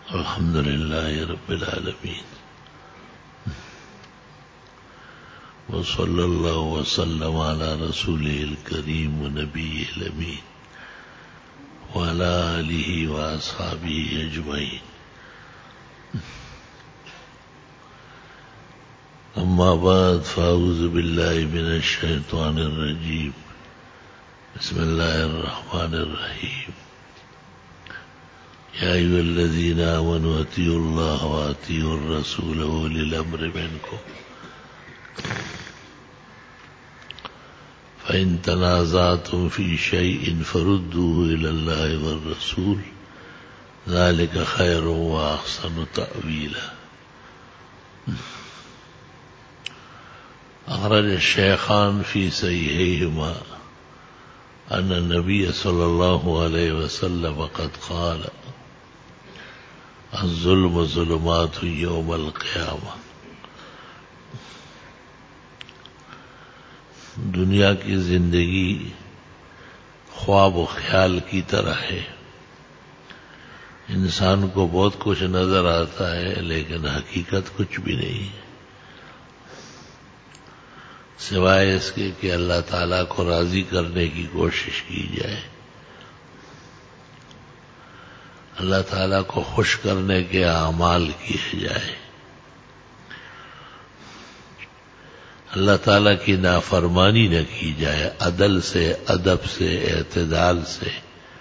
الحمد لله رب العالمين وصلى الله وسلم على رسوله الكريم ونبيه الأمين وعلى آله وأصحابه أجمعين. أما بعد فأعوذ بالله من الشيطان الرجيم. بسم الله الرحمن الرحيم. يا أيها الذين آمنوا أطيعوا الله وأطيعوا الرسول وأولي الأمر منكم فإن تنازعتم في شيء فردوه إلى الله والرسول ذلك خير وأحسن تأويلا. أخرج الشيخان في صحيحيهما أن النبي صلى الله عليه وسلم قد قال: الظلم ظلمات يوم القيامة. دنیا کی زندگی خواب و خیال کی طرح ہے. انسان کو بہت کچھ نظر آتا ہے لیکن حقیقت کچھ بھی نہیں ہے، سوائے اس کے کہ اللہ تعالیٰ کو راضی کرنے کی کوشش کی جائے، اللہ تعالیٰ کو خوش کرنے کے اعمال کیے جائے، اللہ تعالیٰ کی نافرمانی نہ کی جائے، عدل سے، ادب سے، اعتدال سے،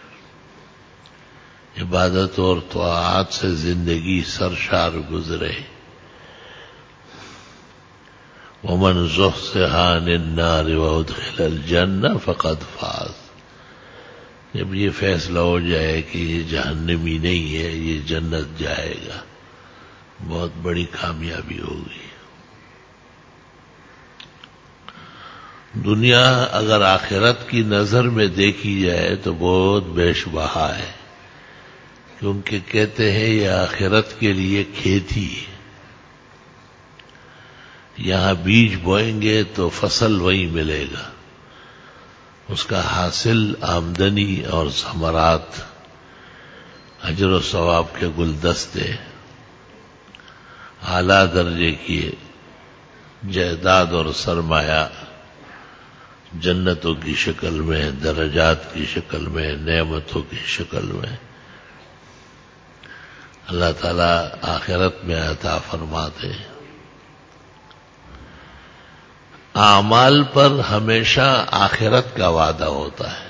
عبادت اور طاعات سے زندگی سرشار گزرے. ومن زحزح عن النار وادخل الجنہ فقد فاز. جب یہ فیصلہ ہو جائے کہ یہ جہنمی نہیں ہے، یہ جنت جائے گا، بہت بڑی کامیابی ہوگی. دنیا اگر آخرت کی نظر میں دیکھی جائے تو بہت بیش بہا ہے، کیونکہ کہتے ہیں یہ آخرت کے لیے کھیتی ہے. یہاں بیج بوئیں گے تو فصل وہی ملے گا، اس کا حاصل آمدنی اور ثمرات، اجر و ثواب کے گلدستے، اعلیٰ درجے کی جائیداد اور سرمایہ جنتوں کی شکل میں، درجات کی شکل میں، نعمتوں کی شکل میں اللہ تعالیٰ آخرت میں عطا فرماتے ہیں. اعمال پر ہمیشہ آخرت کا وعدہ ہوتا ہے.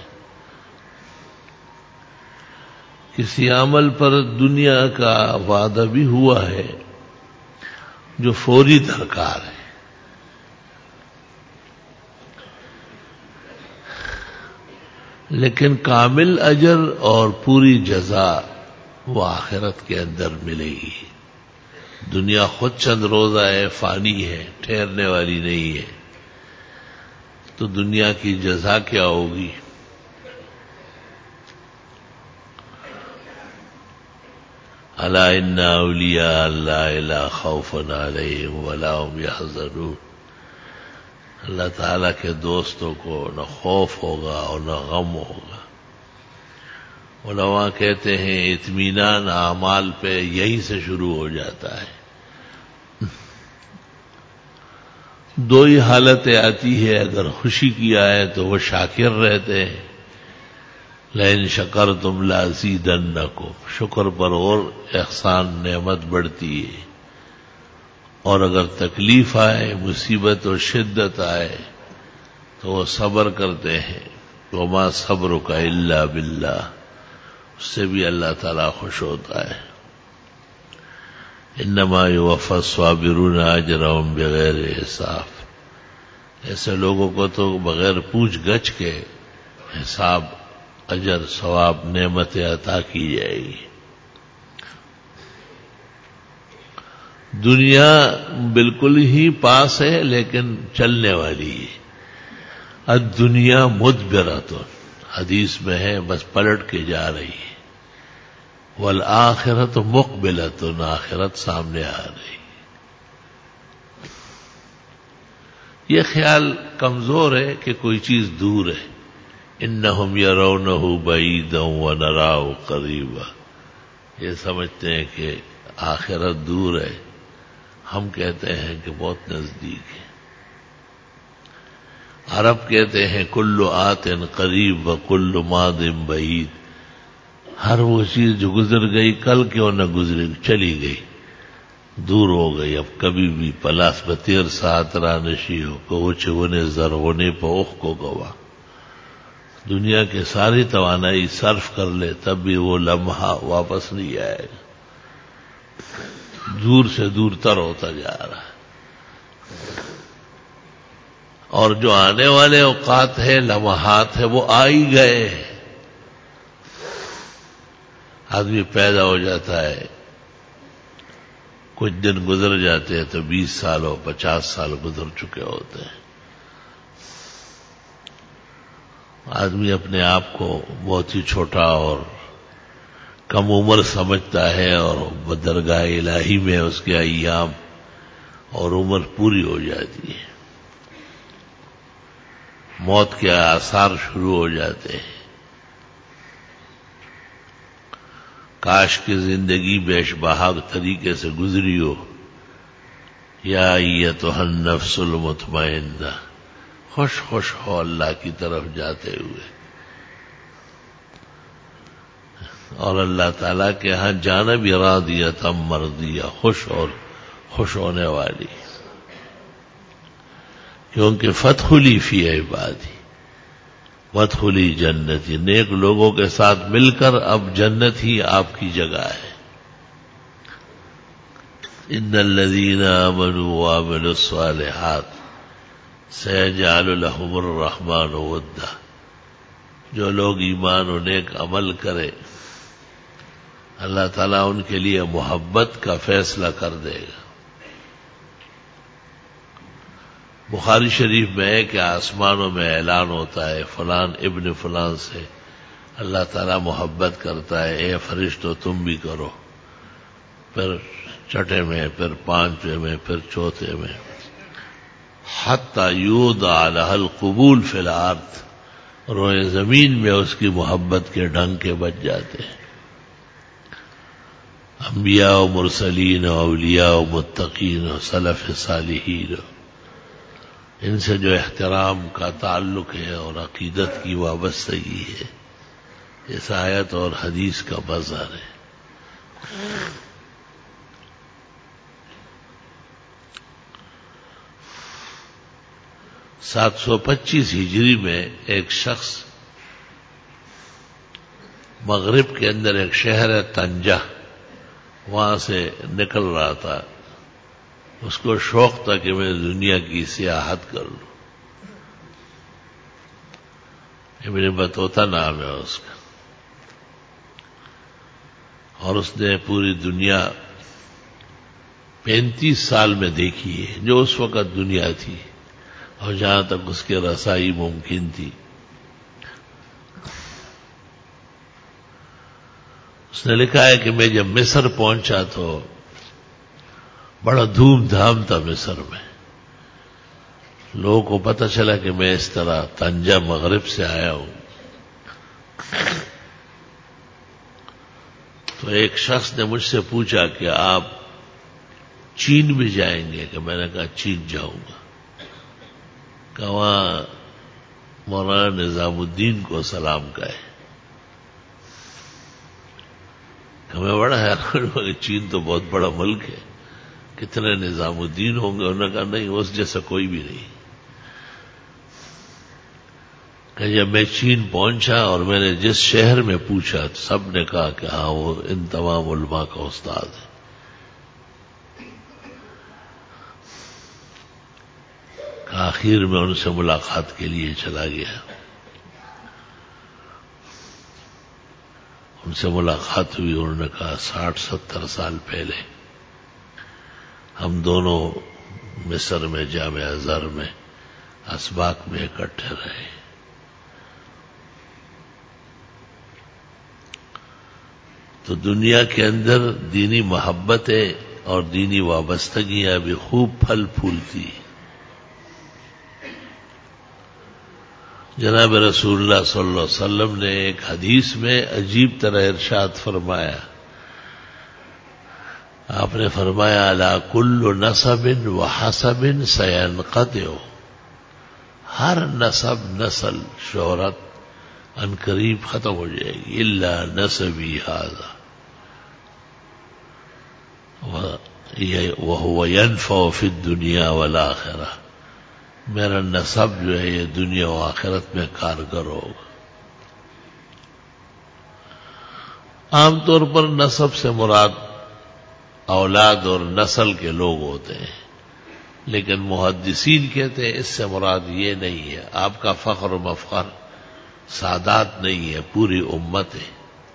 کسی عمل پر دنیا کا وعدہ بھی ہوا ہے جو فوری درکار ہے، لیکن کامل اجر اور پوری جزا وہ آخرت کے اندر ملے گی. دنیا خود چند روزہ ہے، فانی ہے، ٹھہرنے والی نہیں ہے، تو دنیا کی جزا کیا ہوگی؟ الا ان اولیاء اللہ لا خوف علیہم ولا هم یحزنون. اللہ تعالیٰ کے دوستوں کو نہ خوف ہوگا اور نہ غم ہوگا. علماء کہتے ہیں اطمینان اعمال پہ یہیں سے شروع ہو جاتا ہے. دو ہی حالتیں آتی ہے، اگر خوشی کی آئے تو وہ شاکر رہتے ہیں، لئن شکرتم لازیدنکم، شکر پر اور احسان نعمت بڑھتی ہے. اور اگر تکلیف آئے، مصیبت اور شدت آئے تو وہ صبر کرتے ہیں. وما صبرک الا باللہ، اس سے بھی اللہ تعالیٰ خوش ہوتا ہے. انما یوفی الصابرون اجرهم بغیر حساب. ایسے لوگوں کو تو بغیر پوچھ گچھ کے حساب، اجر، ثواب، نعمتیں عطا کی جائے گی. دنیا بالکل ہی پاس ہے لیکن چلنے والی ہے. الدنیا مدبرۃ، حدیث میں ہے بس پلٹ کے جا رہی ہے. والآخرۃ مقبلۃ، آخرت سامنے آ رہی. یہ خیال کمزور ہے کہ کوئی چیز دور ہے. انہم یرونہ بعیدا ونراہ قریبا. یہ سمجھتے ہیں کہ آخرت دور ہے، ہم کہتے ہیں کہ بہت نزدیک ہے۔ عرب کہتے ہیں کل آت قریب و کل ماد بعید، ہر وہ چیز جو گزر گئی کل کیوں نہ گزرے، چلی گئی، دور ہو گئی، اب کبھی بھی پلاس بطیر سات رانشی ہو کو چونے زر ہونے پہ اوخ کو گوا، دنیا کے ساری توانائی صرف کر لے تب بھی وہ لمحہ واپس نہیں آئے گا، دور سے دور تر ہوتا جا رہا ہے۔ اور جو آنے والے اوقات ہیں، لمحات ہیں، وہ آ ہی گئے ہیں۔ آدمی پیدا ہو جاتا ہے، کچھ دن گزر جاتے ہیں تو 20 سال اور 50 سال گزر چکے ہوتے ہیں۔ آدمی اپنے آپ کو بہت ہی چھوٹا اور کم عمر سمجھتا ہے، اور درگاہ الہی میں اس کے ایام اور عمر پوری ہو جاتی ہے، موت کے آثار شروع ہو جاتے ہیں۔ کاش کی زندگی بیش بہا طریقے سے گزری ہو۔ یا ایتھا النفس المطمئنہ، خوش خوش ہو اللہ کی طرف جاتے ہوئے، اور اللہ تعالیٰ کے ہاں جانا بھی راضیۃ مرضیہ، خوش اور خوش ہونے والی، کیونکہ فادخلی فی عبادی وادخلی جنتی، نیک لوگوں کے ساتھ مل کر اب جنت ہی آپ کی جگہ ہے۔ ان الذین آمنوا وعملوا الصالحات سیجعل لهم الرحمن ودا، جو لوگ ایمان و نیک عمل کرے اللہ تعالیٰ ان کے لیے محبت کا فیصلہ کر دے گا۔ بخاری شریف میں ہے کہ آسمانوں میں اعلان ہوتا ہے فلان ابن فلان سے اللہ تعالیٰ محبت کرتا ہے، اے فرشتو تم بھی کرو، پھر چھٹے میں، پھر پانچویں میں، پھر چوتھے میں، حتی یوضع لها القبول فی الارض، روئے زمین میں اس کی محبت کے ڈنکے بج جاتے ہیں۔ انبیاء و مرسلین و اولیاء و متقین و سلف صالحین، ان سے جو احترام کا تعلق ہے اور عقیدت کی وابستگی ہے، اس آیت اور حدیث کا مظہر ہے۔ 725 ہجری میں ایک شخص مغرب کے اندر ایک شہر ہے طنجہ، وہاں سے نکل رہا تھا، اس کو شوق تھا کہ میں دنیا کی سیاحت کر لوں۔ ابن بطوطہ نام ہے اس کا، اور اس نے پوری دنیا 35 سال میں دیکھی ہے، جو اس وقت دنیا تھی اور جہاں تک اس کی رسائی ممکن تھی۔ اس نے لکھا ہے کہ میں جب مصر پہنچا تو بڑا دھوم دھام تھا مصر میں، لوگوں کو پتہ چلا کہ میں اس طرح طنجہ مغرب سے آیا ہوں۔ تو ایک شخص نے مجھ سے پوچھا کہ آپ چین بھی جائیں گے؟ کہ میں نے کہا چین جاؤں گا، کہ وہاں مولانا نظام الدین کو سلام کہے۔ کہ میں بڑا حیران ہوا کہ چین تو بہت بڑا ملک ہے، کتنے نظام الدین ہوں گے؟ انہوں نے کہا نہیں، اس جیسا کوئی بھی نہیں۔ کہ جب میں چین پہنچا اور میں نے جس شہر میں پوچھا سب نے کہا کہ ہاں وہ ان تمام علماء کا استاد ہے۔ آخر میں ان سے ملاقات کے لیے چلا گیا، ان سے ملاقات ہوئی، انہوں نے کہا 60-70 سال پہلے ہم دونوں مصر میں جامع ازہر میں اسباق میں اکٹھے رہے۔ تو دنیا کے اندر دینی محبتیں اور دینی وابستگیاں بھی خوب پھل پھولتی۔ جناب رسول اللہ صلی اللہ علیہ وسلم نے ایک حدیث میں عجیب طرح ارشاد فرمایا آپ نے فرمایا الا کل نسب و حسب سینقطع، ہر نسب، نسل، شہرت ان قریب ختم ہو جائے گی، الا نسبی ھذا وهو ينفع فی الدنیا والآخرہ، میرا نسب جو ہے یہ دنیا و آخرت میں کارگر ہوگا۔ عام طور پر نسب سے مراد اولاد اور نسل کے لوگ ہوتے ہیں، لیکن محدثین کہتے ہیں اس سے مراد یہ نہیں ہے، آپ کا فخر و مفخر سادات نہیں ہے، پوری امت ہے۔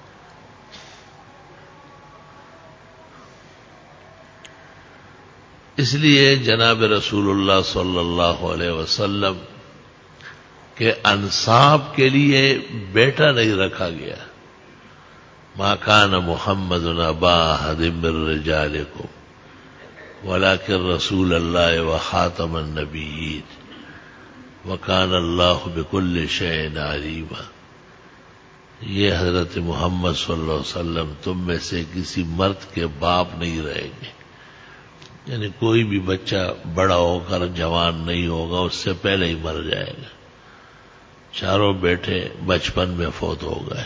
اس لیے جناب رسول اللہ صلی اللہ علیہ وسلم کے انساب کے لیے بیٹا نہیں رکھا گیا۔ ما کان محمد ابا احد من رجالکم ولکن رسول اللہ وخاتم النبیین وکان اللہ بکل شیء علیما۔ یہ حضرت محمد صلی اللہ علیہ وسلم تم میں سے کسی مرد کے باپ نہیں رہیں گے، یعنی کوئی بھی بچہ بڑا ہو کر جوان نہیں ہوگا، اس سے پہلے ہی مر جائے گا۔ چاروں بیٹے بچپن میں فوت ہو گئے۔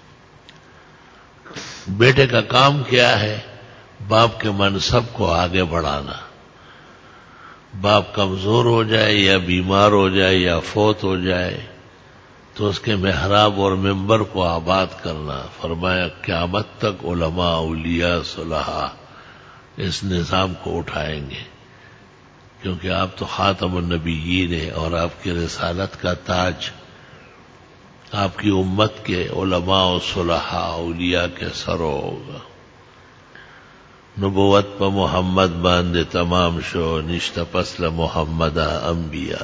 بیٹے کا کام کیا ہے؟ باپ کے منصب کو آگے بڑھانا۔ باپ کمزور ہو جائے یا بیمار ہو جائے یا فوت ہو جائے تو اس کے محراب اور منبر کو آباد کرنا۔ فرمایا قیامت تک علماء، اولیاء، صلحاء اس نظام کو اٹھائیں گے، کیونکہ آپ تو خاتم النبیین ہیں اور آپ کی رسالت کا تاج آپ کی امت کے علماء و صلحاء اولیاء کے سر ہوگا۔ نبوت پا محمد باندے تمام شو، نشت پسل محمد انبیاء۔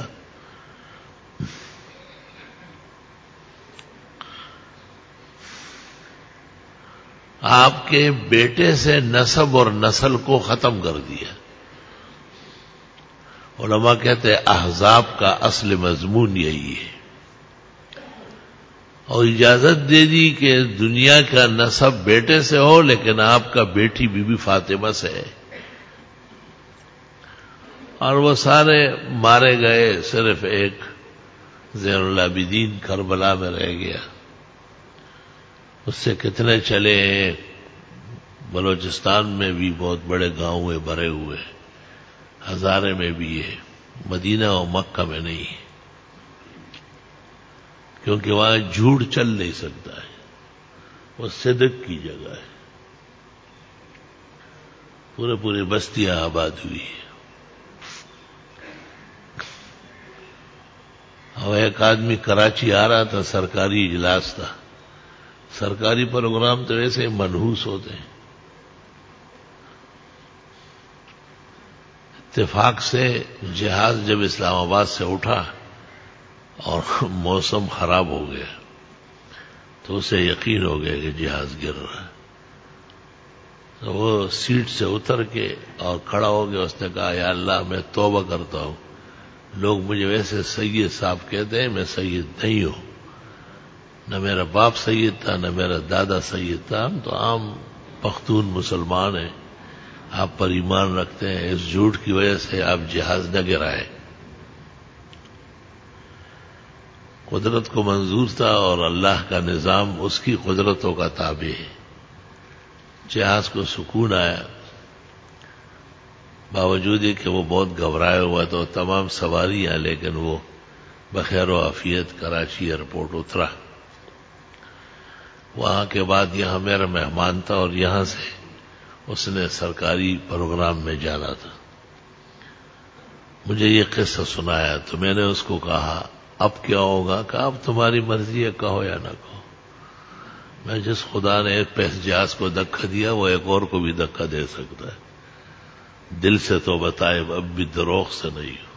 آپ کے بیٹے سے نسب اور نسل کو ختم کر دیا۔ علماء کہتے ہیں احزاب کا اصل مضمون یہی ہے، اور اجازت دے دی کہ دنیا کا نسب بیٹے سے ہو، لیکن آپ کا بیٹی بی بی فاطمہ سے ہے، اور وہ سارے مارے گئے، صرف ایک زین العابدین کربلا میں رہ گیا۔ اس سے کتنے چلے ہیں، بلوچستان میں بھی بہت بڑے گاؤں ہیں بھرے ہوئے، ہزارے میں بھی ہے، مدینہ اور مکہ میں نہیں ہے، کیونکہ وہاں جھوٹ چل نہیں سکتا ہے، وہ صدق کی جگہ ہے، پوری بستیاں آباد ہوئی ہیں۔ اور ایک آدمی کراچی آ رہا تھا، سرکاری اجلاس تھا، سرکاری پروگرام تو ایسے منحوس ہوتے ہیں، اتفاق سے جہاز جب اسلام آباد سے اٹھا اور موسم خراب ہو گیا تو اسے یقین ہو گیا کہ جہاز گر رہا ہے، تو وہ سیٹ سے اتر کے اور کھڑا ہو گیا، اس نے کہا یا اللہ میں توبہ کرتا ہوں، لوگ مجھے ویسے سید صاحب کہتے ہیں، میں سید نہیں ہوں، نہ میرا باپ سید تھا نہ میرا دادا سید تھا، ہم تو عام پختون مسلمان ہیں، آپ پر ایمان رکھتے ہیں، اس جھوٹ کی وجہ سے آپ جہاز نہ گرائے۔ قدرت کو منظور تھا اور اللہ کا نظام اس کی قدرتوں کا تابع ہے۔ جہاز کو سکون آیا، باوجود کہ وہ بہت گھبرایا ہوا تو تمام سواریاں، لیکن وہ بخیر و عافیت کراچی ایئرپورٹ اترا۔ وہاں کے بعد یہاں میرا مہمان تھا اور یہاں سے اس نے سرکاری پروگرام میں جانا تھا، مجھے یہ قصہ سنایا تو میں نے اس کو کہا اب کیا ہوگا؟ کہا اب تمہاری مرضی ہے، کہو یا نہ کہو، میں جس خدا نے ایک جہاز کو دھکا دیا وہ ایک اور کو بھی دھکا دے سکتا ہے، دل سے تو بتائے اب بھی دروغ سے نہیں ہو۔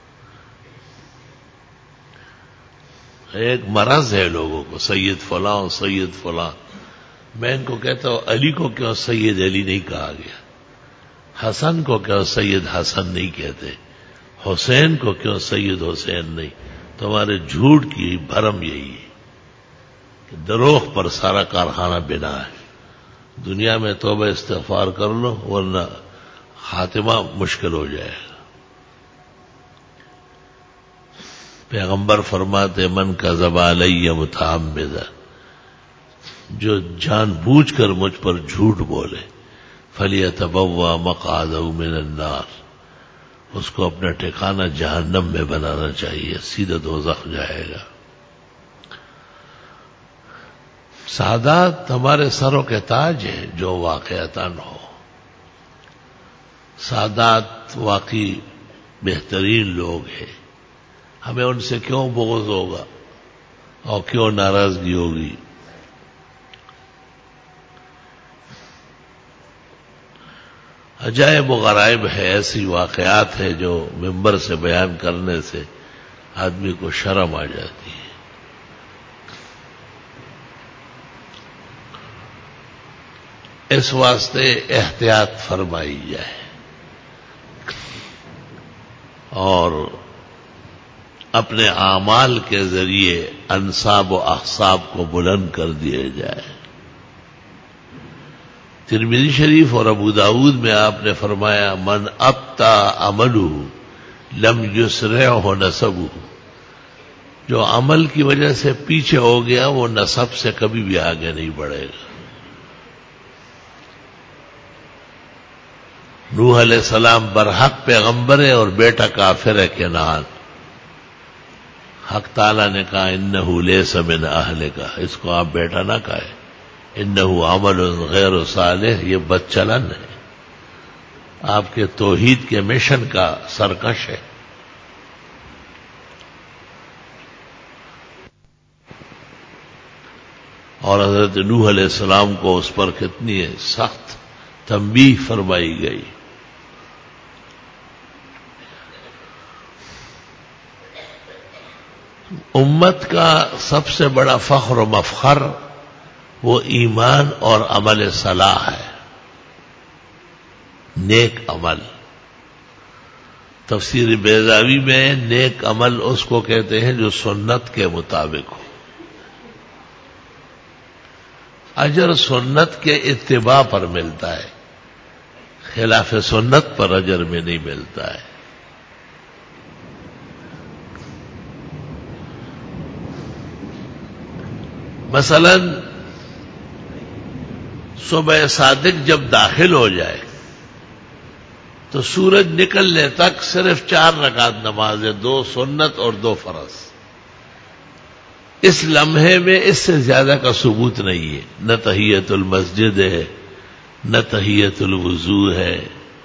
ایک مرض ہے لوگوں کو، سید فلاں سید فلاں، میں ان کو کہتا ہوں علی کو کیوں سید علی نہیں کہا گیا، حسن کو کیوں سید حسن نہیں کہتے، حسین کو کیوں سید حسین نہیں؟ تمہارے جھوٹ کی بھرم یہی ہے کہ دروغ پر سارا کارخانہ بنا ہے، دنیا میں توبہ استغفار کر لو ورنہ خاتمہ مشکل ہو جائے گا۔ پیغمبر فرماتے من کذب علی متعمدا، جو جان بوجھ کر مجھ پر جھوٹ بولے فلیتبوأ مقعدہ من النار، اس کو اپنا ٹھکانہ جہنم میں بنانا چاہیے، سیدھا دوزخ جائے گا۔ سعادات ہمارے سروں کے تاج ہیں جو واقعتاً ہو۔ سعادات واقعی بہترین لوگ ہیں، ہمیں ان سے کیوں بغض ہوگا اور کیوں ناراضگی ہوگی؟ عجائب و غرائب ہے، ایسی واقعات ہے جو ممبر سے بیان کرنے سے آدمی کو شرم آ جاتی ہے۔ اس واسطے احتیاط فرمائی جائے اور اپنے اعمال کے ذریعے انساب و احساب کو بلند کر دیے جائے۔ ترمذی شریف اور ابو داود میں آپ نے فرمایا من ابطا عملہ لم یسرعہ نسبہ، جو عمل کی وجہ سے پیچھے ہو گیا وہ نسب سے کبھی بھی آگے نہیں بڑھے گا۔ نوح علیہ السلام برحق پیغمبر ہے اور بیٹا کافر ہے کنعان، حق تعالیٰ نے کہا انہ لیس من اہلک، اس کو آپ بیٹا نہ کہے، انہ عمل غیر صالح، یہ بد چلن ہے، آپ کے توحید کے مشن کا سرکش ہے۔ اور حضرت نوح علیہ السلام کو اس پر کتنی سخت تنبیہ فرمائی گئی۔ امت کا سب سے بڑا فخر و مفخر وہ ایمان اور عمل صلاح ہے، نیک عمل۔ تفسیر بیضاوی میں نیک عمل اس کو کہتے ہیں جو سنت کے مطابق ہو، اجر سنت کے اتباع پر ملتا ہے، خلاف سنت پر اجر میں نہیں ملتا ہے۔ مثلا صبح صادق جب داخل ہو جائے تو سورج نکلنے تک صرف 4 رکعت نماز ہے، 2 سنت اور 2 فرض۔ اس لمحے میں اس سے زیادہ کا ثبوت نہیں ہے، نہ تحیت المسجد ہے، نہ تحیت الوضو ہے،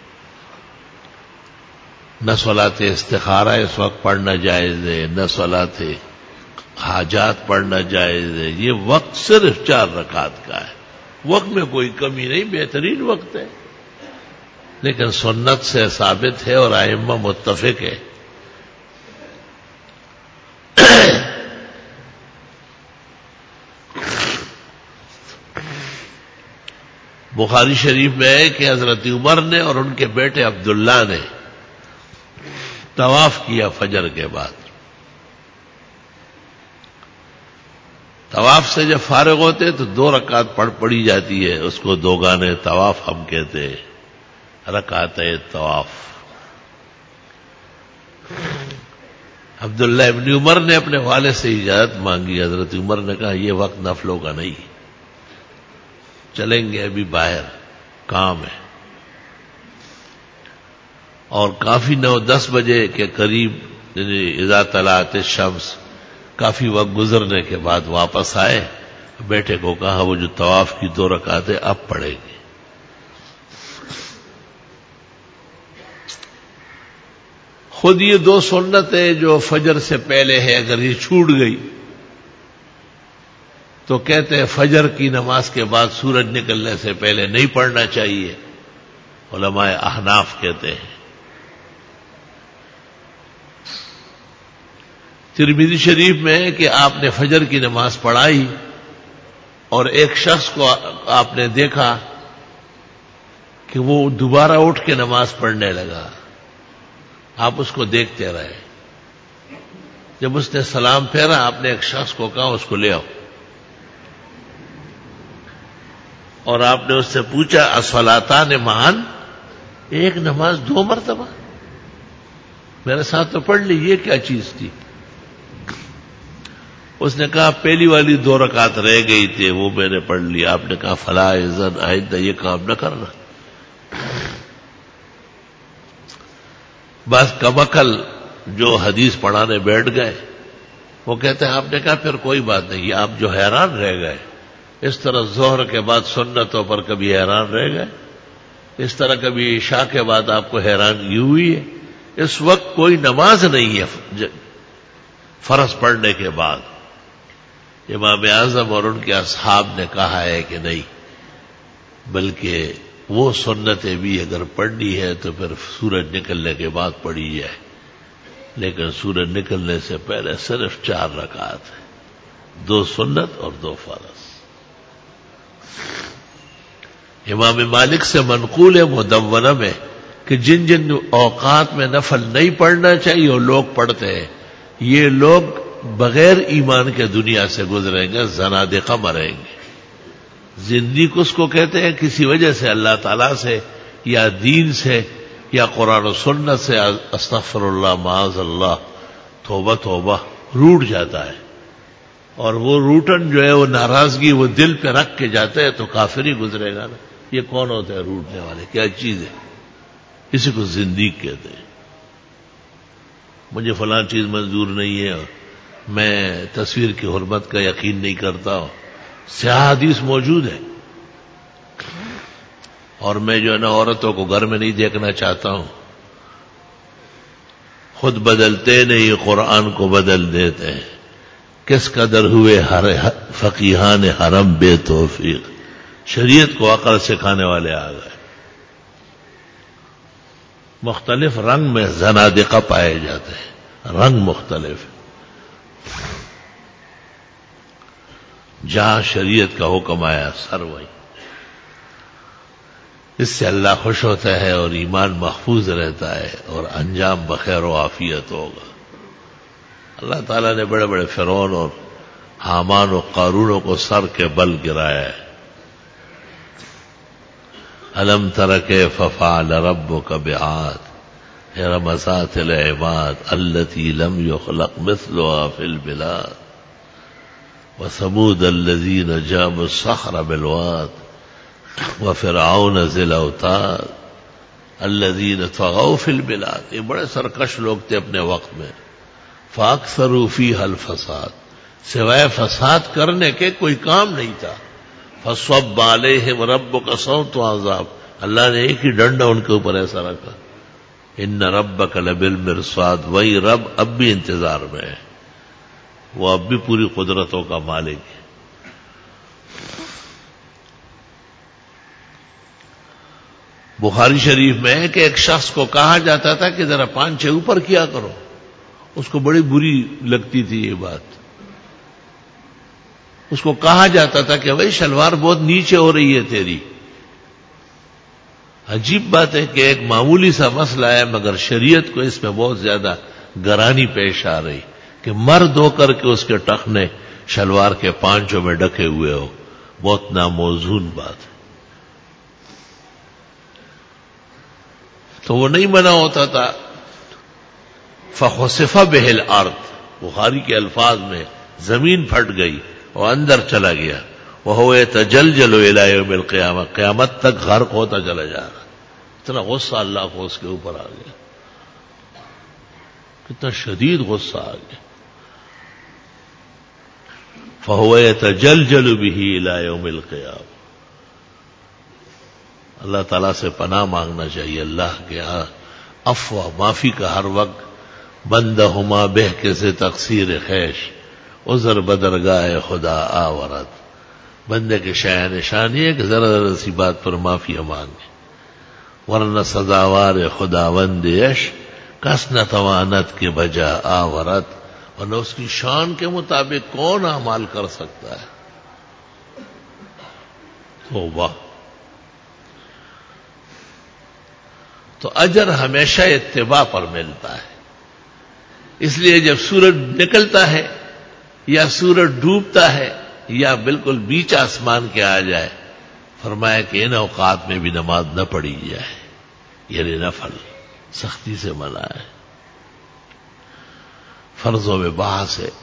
نہ صلاۃ استخارہ اس وقت پڑھنا جائز ہے، نہ صلاۃ حاجات پڑھنا جائز ہے۔ یہ وقت صرف 4 رکعت کا ہے، وقت میں کوئی کمی نہیں، بہترین وقت ہے، لیکن سنت سے ثابت ہے اور ائمہ متفق ہے۔ بخاری شریف میں ہے کہ حضرت عمر نے اور ان کے بیٹے عبداللہ نے طواف کیا فجر کے بعد۔ طواف سے جب فارغ ہوتے تو 2 رکعت پڑھی جاتی ہے، اس کو دوگانے طواف ہم کہتے ہیں، رکعت طواف۔ عبداللہ ابن عمر نے اپنے والد سے اجازت مانگی، حضرت عمر نے کہا یہ وقت نفلوں کا نہیں، چلیں گے ابھی باہر کام ہے۔ اور کافی 9-10 بجے کے قریب اذا طلعت الشمس، کافی وقت گزرنے کے بعد واپس آئے، بیٹے کو کہا وہ جو طواف کی 2 رکعتیں اب پڑھیں گے۔ خود یہ 2 سنتیں جو فجر سے پہلے ہے، اگر یہ چھوٹ گئی تو کہتے ہیں فجر کی نماز کے بعد سورج نکلنے سے پہلے نہیں پڑھنا چاہیے، علماء احناف کہتے ہیں۔ ترمذی شریف میں ہے کہ آپ نے فجر کی نماز پڑھائی اور ایک شخص کو آپ نے دیکھا کہ وہ دوبارہ اٹھ کے نماز پڑھنے لگا، آپ اس کو دیکھتے رہے۔ جب اس نے سلام پھیرا، آپ نے ایک شخص کو کہا اس کو لے آؤ، اور آپ نے اس سے پوچھا الصلاتان معاً، ایک نماز 2 مرتبہ؟ میرے ساتھ تو پڑھ لی، یہ کیا چیز تھی؟ اس نے کہا پہلی والی 2 رکعت رہ گئی تھی، وہ میں نے پڑھ لی۔ آپ نے کہا فلا اذن آئندہ یہ کام نہ کرنا۔ بس کمعقل جو حدیث پڑھانے بیٹھ گئے وہ کہتے ہیں آپ نے کہا پھر کوئی بات نہیں، آپ جو حیران رہ گئے، اس طرح ظہر کے بعد سنتوں پر کبھی حیران رہ گئے، اس طرح کبھی عشاء کے بعد آپ کو حیرانگی ہوئی ہے؟ اس وقت کوئی نماز نہیں ہے فرض پڑھنے کے بعد۔ امام اعظم اور ان کے اصحاب نے کہا ہے کہ نہیں، بلکہ وہ سنتیں بھی اگر پڑھنی ہے تو پھر سورج نکلنے کے بعد پڑھی جائے، لیکن سورج نکلنے سے پہلے صرف 4 رکعت ہے، 2 سنت اور 2 فرض۔ امام مالک سے منقول ہے مدونہ میں کہ جن جن اوقات میں نفل نہیں پڑھنا چاہیے وہ لوگ پڑھتے ہیں، یہ لوگ بغیر ایمان کے دنیا سے گزریں گے، زنادقہ مریں گے۔ زندیق اس کو کہتے ہیں کسی وجہ سے اللہ تعالیٰ سے یا دین سے یا قرآن و سنت سے استغفر اللہ معاذ اللہ توبہ توبہ روٹ جاتا ہے، اور وہ روٹن جو ہے وہ ناراضگی وہ دل پہ رکھ کے جاتے ہیں تو کافر ہی گزرے گا نا۔ یہ کون ہوتے ہیں روٹنے والے؟ کیا چیز ہے؟ اسی کو زندیق کہتے ہیں۔ مجھے فلاں چیز منظور نہیں ہے، میں تصویر کی حرمت کا یقین نہیں کرتا ہوں، صحیح حدیث موجود ہے، اور میں جو ہے نا عورتوں کو گھر میں نہیں دیکھنا چاہتا ہوں، خود بدلتے نہیں قرآن کو بدل دیتے ہیں، کس قدر ہوئے فقیہان حرم بے توفیق۔ شریعت کو عقل سکھانے والے آ گئے۔ مختلف رنگ میں زنادقہ پائے جاتے ہیں، رنگ مختلف، جہاں شریعت کا حکم آیا سر وہی۔ اس سے اللہ خوش ہوتا ہے اور ایمان محفوظ رہتا ہے اور انجام بخیر و عافیت ہوگا۔ اللہ تعالیٰ نے بڑے بڑے فرعون اور حامان و قارونوں کو سر کے بل گرایا ہے۔ الم تر کیف فعل ربک بعاد ارم ذات العماد التی لم یخلق مثلها فی البلاد وثمود الذین جابوا الصخر بالواد وفرعون ذی الاوتاد الذین طغوا فی البلاد۔ یہ بڑے سرکش لوگ تھے اپنے وقت میں۔ فاکثروا فیہا الفساد، سوائے فساد کرنے کے کوئی کام نہیں تھا۔ فصب علیہم ربک صوت عذاب، اللہ نے ایک ہی ڈنڈا ان کے اوپر ایسا رکھا۔ ان ربک لبالمرصاد، وہی رب اب بھی انتظار میں ہے، وہ اب بھی پوری قدرتوں کا مالک ہے۔ بخاری شریف میں ہے کہ ایک شخص کو کہا جاتا تھا کہ ذرا پانچے اوپر کیا کرو، اس کو بڑی بری لگتی تھی یہ بات۔ اس کو کہا جاتا تھا کہ بھائی شلوار بہت نیچے ہو رہی ہے تیری۔ عجیب بات ہے کہ ایک معمولی سا مسئلہ ہے مگر شریعت کو اس میں بہت زیادہ گرانی پیش آ رہی کہ مرد ہو کر کے اس کے ٹخنے شلوار کے پانچوں میں ڈکے ہوئے ہو، بہت ناموزون بات ہے۔ تو وہ نہیں منع ہوتا تھا۔ فخسف بہ الارض، بخاری کے الفاظ میں زمین پھٹ گئی اور اندر چلا گیا، وہو یتجلجل الی یوم القیامہ، قیامت تک غرق ہوتا چلا جا رہا۔ اتنا غصہ اللہ کو اس کے اوپر آ گیا، کتنا شدید غصہ آ گیا۔ فہو یتجلجل بہ الی یوم القیامہ۔ اللہ تعالیٰ سے پناہ مانگنا چاہیے، اللہ کے عفو معافی کا ہر وقت۔ بندہ ہما بہ کے سے تقصیر خیش، عذر بدرگاہ خدا آورد۔ بندے کے شاہ نشان یہ ہے کہ ذرا ذرا سی بات پر معافی مانگے، ورنہ سزاوار خداوند یش کس نہ توانت کے بجا آورد، ورنہ اس کی شان کے مطابق کون اعمال کر سکتا ہے۔ توبہ۔ تو اجر ہمیشہ اتباع پر ملتا ہے، اس لیے جب سورج نکلتا ہے یا سورج ڈوبتا ہے یا بالکل بیچ آسمان کے آ جائے فرمایا کہ ان اوقات میں بھی نماز نہ پڑھی جائے، یعنی نفل سختی سے منع ہے۔ فرضوں میں بحث ہے،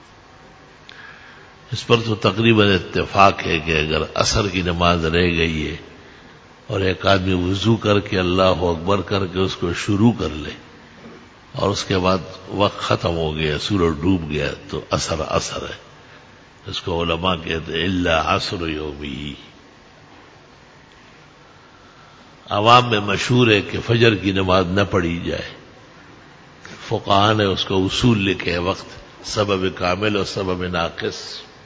اس پر تو تقریباً اتفاق ہے کہ اگر عصر کی نماز رہ گئی ہے اور ایک آدمی وضو کر کے اللہ اکبر کر کے اس کو شروع کر لے اور اس کے بعد وقت ختم ہو گیا، سورج ڈوب گیا، تو عصر ہے، اس کو علماء کہتے ہیں الا عصر یومی۔ عوام میں مشہور ہے کہ فجر کی نماز نہ پڑھی جائے، فقہاء نے اس کو اصول لکھے ہیں، وقت سبب کامل اور سبب ناقص۔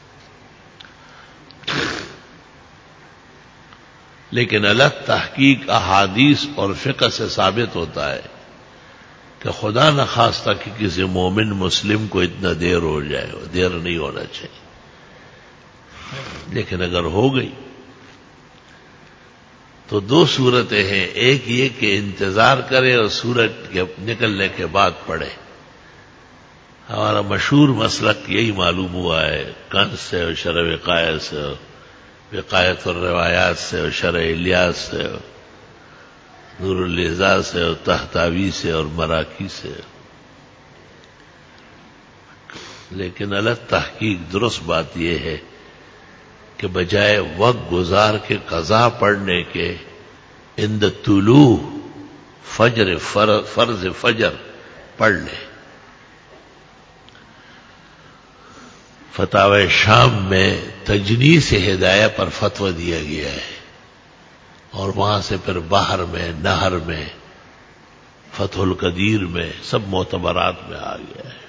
لیکن الگ تحقیق احادیث اور فقہ سے ثابت ہوتا ہے کہ خدا نخواستہ کہ کسی مومن مسلم کو اتنا دیر ہو جائے، دیر نہیں ہونا چاہیے، لیکن اگر ہو گئی تو دو صورتیں ہیں، ایک یہ کہ انتظار کرے اور سورج کے نکلنے کے بعد پڑھے۔ ہمارا مشہور مسلک یہی معلوم ہوا ہے کنز سے اور شرح وقایت سے، وقایت الروایات سے اور شرح الیاس سے، نور الاعزاز سے اور تحتاوی سے اور مراکی سے۔ لیکن الگ تحقیق درست بات یہ ہے کہ بجائے وقت گزار کے قضا پڑھنے کے عند طلوع فجر فرض فجر پڑھ لے۔ فتاوی شام میں تجنیس ہدایہ پر فتویٰ دیا گیا ہے، اور وہاں سے پھر بحر میں، نہر میں، فتح القدیر میں، سب معتبرات میں آ گیا ہے۔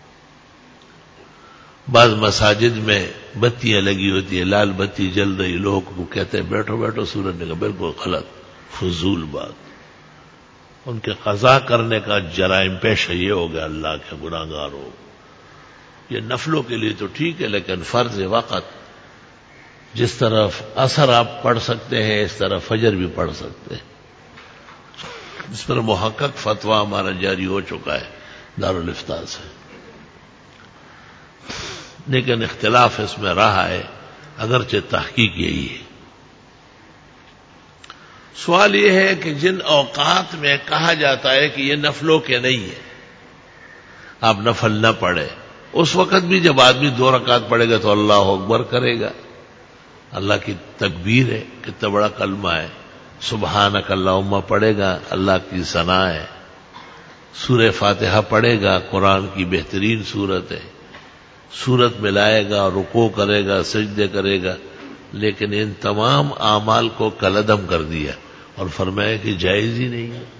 بعض مساجد میں بتیاں لگی ہوتی ہیں، لال بتی جل رہی، لوگ کو کہتے ہیں بیٹھو بیٹھو سورج نکل، بالکل غلط، فضول بات۔ ان کے قضا کرنے کا جرائم پیشہ یہ ہو گیا اللہ کے گناہگار ہو۔ یہ نفلوں کے لیے تو ٹھیک ہے، لیکن فرض وقت جس طرح عصر آپ پڑھ سکتے ہیں اس طرح فجر بھی پڑھ سکتے ہیں۔ اس پر محقق فتویٰ ہمارا جاری ہو چکا ہے دارالافتاء سے، لیکن اختلاف اس میں رہا ہے، اگرچہ تحقیق یہی ہے۔ سوال یہ ہے کہ جن اوقات میں کہا جاتا ہے کہ یہ نفلوں کے نہیں ہے، آپ نفل نہ پڑھے، اس وقت بھی جب آدمی 2 رکعت پڑھے گا تو اللہ اکبر کرے گا، اللہ کی تکبیر ہے، کتنا بڑا کلمہ ہے، سبحانک اللہم پڑھے گا، اللہ کی ثنا ہے، سورہ فاتحہ پڑھے گا، قرآن کی بہترین سورت ہے، سورت ملائے گا، رکوع کرے گا، سجدے کرے گا، لیکن ان تمام اعمال کو کالعدم کر دیا اور فرمایا کہ جائز ہی نہیں ہے،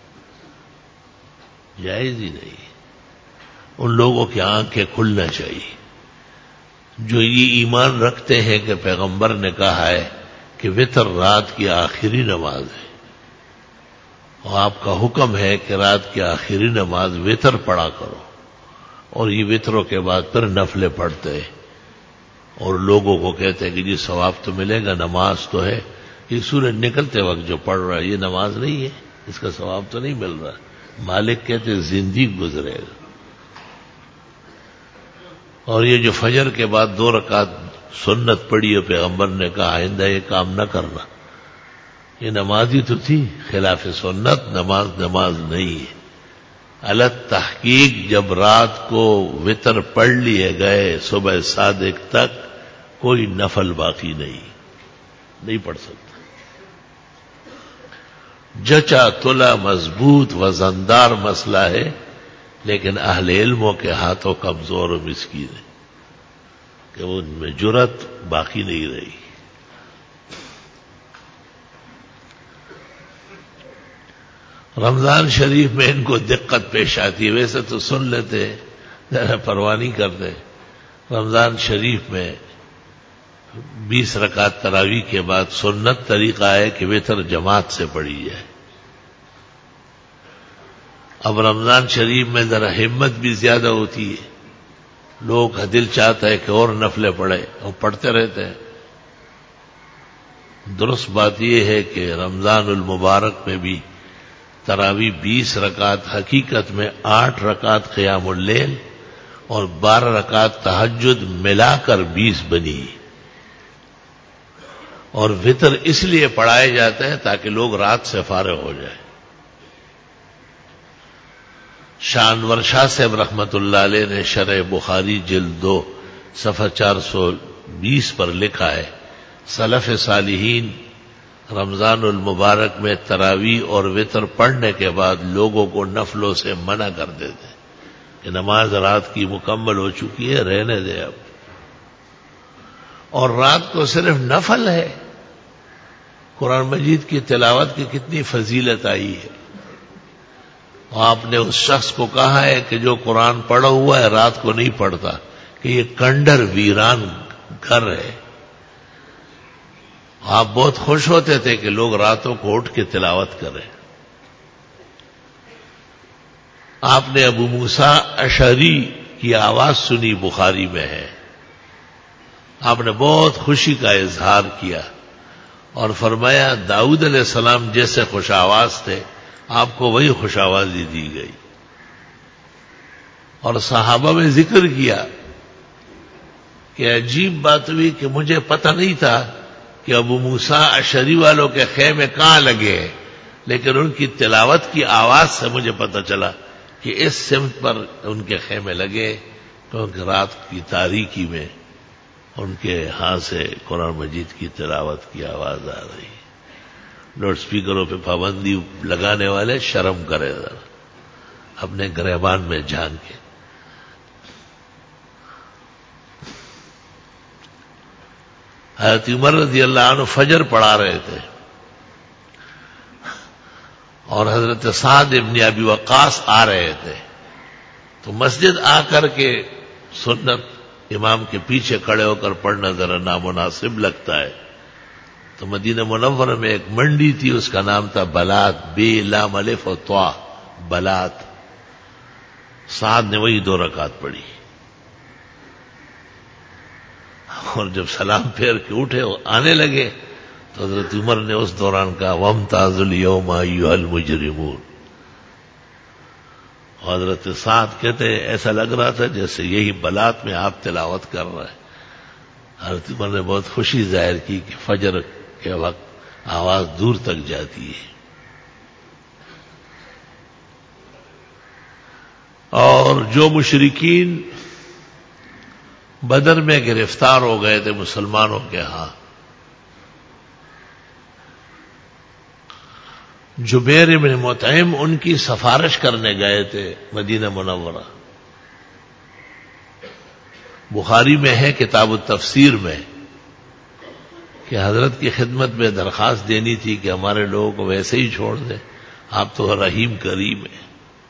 جائز ہی نہیں ہے۔ ان لوگوں کی آنکھیں کھلنا چاہیے جو یہ ایمان رکھتے ہیں کہ پیغمبر نے کہا ہے کہ وتر رات کی آخری نماز ہے، اور آپ کا حکم ہے کہ رات کی آخری نماز وتر پڑھا کرو، اور یہ وتروں کے بعد پھر نفلیں پڑھتے ہیں، اور لوگوں کو کہتے ہیں کہ جی ثواب تو ملے گا، نماز تو ہے، یہ سورج نکلتے وقت جو پڑھ رہا ہے یہ نماز نہیں ہے، اس کا ثواب تو نہیں مل رہا۔ مالک کہتے زندگی گزرے گا۔ اور یہ جو فجر کے بعد 2 رکعت سنت پڑھی ہے، پیغمبر نے کہا آئندہ یہ کام نہ کرنا، یہ نماز ہی تو تھی، خلاف سنت نماز نہیں ہے۔ الگ تحقیق جب رات کو وتر پڑھ لیے گئے صبح صادق تک کوئی نفل باقی نہیں پڑھ سکتا۔ جچا تلا مضبوط وزندار مسئلہ ہے، لیکن اہل علموں کے ہاتھوں کمزور و مسکین ہے کہ ان میں جرت باقی نہیں رہی۔ رمضان شریف میں ان کو دقت پیش آتی ہے، ویسے تو سن لیتے ہیں، ذرا پرواہ نہیں کرتے۔ رمضان شریف میں 20 رکعت تراویح کے بعد سنت طریقہ ہے کہ وتر جماعت سے پڑھی جائے۔ اب رمضان شریف میں ذرا ہمت بھی زیادہ ہوتی ہے، لوگ کا دل چاہتا ہے کہ اور نفلیں پڑھے، اور پڑھتے رہتے ہیں۔ درست بات یہ ہے کہ رمضان المبارک میں بھی تراویح 20 رکعت، حقیقت میں 8 رکعت قیام اللیل اور 12 رکعت تہجد ملا کر 20 بنی، اور وطر اس لیے پڑھائے جاتے ہیں تاکہ لوگ رات سے فارغ ہو جائیں. شانور شاہ صاحب رحمت اللہ علیہ نے شرح بخاری جلد 2 صفحہ 420 پر لکھا ہے، سلف صالحین رمضان المبارک میں تراویح اور وطر پڑھنے کے بعد لوگوں کو نفلوں سے منع کر دیتے کہ نماز رات کی مکمل ہو چکی ہے، رہنے دے اب. اور رات کو صرف نفل ہے. قرآن مجید کی تلاوت کی کتنی فضیلت آئی ہے. آپ نے اس شخص کو کہا ہے کہ جو قرآن پڑھا ہوا ہے رات کو نہیں پڑھتا کہ یہ کنڈر ویران گھر ہے. آپ بہت خوش ہوتے تھے کہ لوگ راتوں کو اٹھ کے تلاوت کریں. آپ نے ابو موسیٰ اشعری کی آواز سنی، بخاری میں ہے. آپ نے بہت خوشی کا اظہار کیا اور فرمایا داؤد علیہ السلام جیسے خوش آواز تھے آپ کو وہی خوش آوازی دی گئی. اور صحابہ میں ذکر کیا کہ عجیب بات ہوئی کہ مجھے پتہ نہیں تھا کہ ابو موسیٰ اشعری والوں کے خیمے کہاں لگے ہیں، لیکن ان کی تلاوت کی آواز سے مجھے پتہ چلا کہ اس سمت پر ان کے خیمے لگے، کیونکہ رات کی تاریکی میں ان کے ہاتھ سے قرآن مجید کی تلاوت کی آواز آ رہی. لاؤڈ سپیکروں پہ پابندی لگانے والے شرم کرے ذرا اپنے گریبان میں جان کے. حضرت عمر رضی اللہ عنہ فجر پڑھا رہے تھے اور حضرت سعد ابن ابی وقاص آ رہے تھے، تو مسجد آ کر کے سنت امام کے پیچھے کھڑے ہو کر پڑھنا ذرا نامناسب لگتا ہے. تو مدینہ منورہ میں ایک منڈی تھی، اس کا نام تھا بلات، بے لام الف و طا، بلات. سعد نے وہی 2 رکعت پڑھی اور جب سلام پھیر کے اٹھے اور آنے لگے تو حضرت عمر نے اس دوران کہا وَامْتَازُوا الْيَوْمَ أَيُّهَا الْمُجْرِمُونَ. حضرت سعد کہتے ہیں ایسا لگ رہا تھا جیسے یہی بلات میں آپ تلاوت کر رہے ہیں. حضرت عمر نے بہت خوشی ظاہر کی کہ فجر کے وقت آواز دور تک جاتی ہے. اور جو مشرکین بدر میں گرفتار ہو گئے تھے مسلمانوں کے ہاں، جبیر بن مطعم ان کی سفارش کرنے گئے تھے مدینہ منورہ. بخاری میں ہے کتاب التفسیر میں کہ حضرت کی خدمت میں درخواست دینی تھی کہ ہمارے لوگوں کو ویسے ہی چھوڑ دیں، آپ تو رحیم کریم ہیں.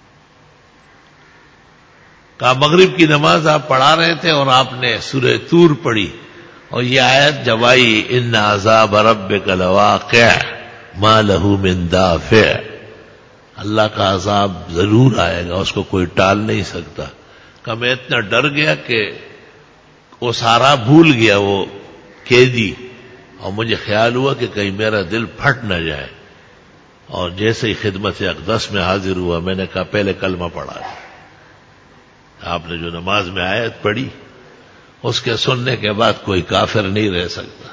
کہا مغرب کی نماز آپ پڑھا رہے تھے اور آپ نے سورہ طور پڑھی اور یہ آیت جب آئی ان عذاب ربک لواقع ما لہ من دافع، اللہ کا عذاب ضرور آئے گا، اس کو کوئی ٹال نہیں سکتا. کہ میں اتنا ڈر گیا کہ وہ سارا بھول گیا وہ قیدی، اور مجھے خیال ہوا کہ کہیں میرا دل پھٹ نہ جائے. اور جیسے ہی خدمت اقدس میں حاضر ہوا میں نے کہا پہلے کلمہ پڑھا. آپ نے جو نماز میں آیت پڑھی اس کے سننے کے بعد کوئی کافر نہیں رہ سکتا.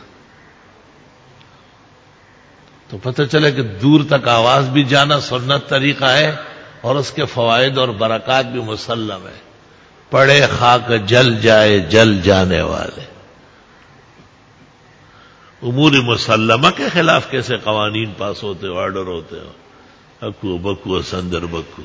تو پتہ چلے کہ دور تک آواز بھی جانا سنت طریقہ ہے اور اس کے فوائد اور برکات بھی مسلم ہے. پڑے خاک جل جائے جل جانے والے. امور مسلمہ کے خلاف کیسے قوانین پاس ہوتے ہو، آرڈر ہوتے ہو، اکو بکو سندر بکو.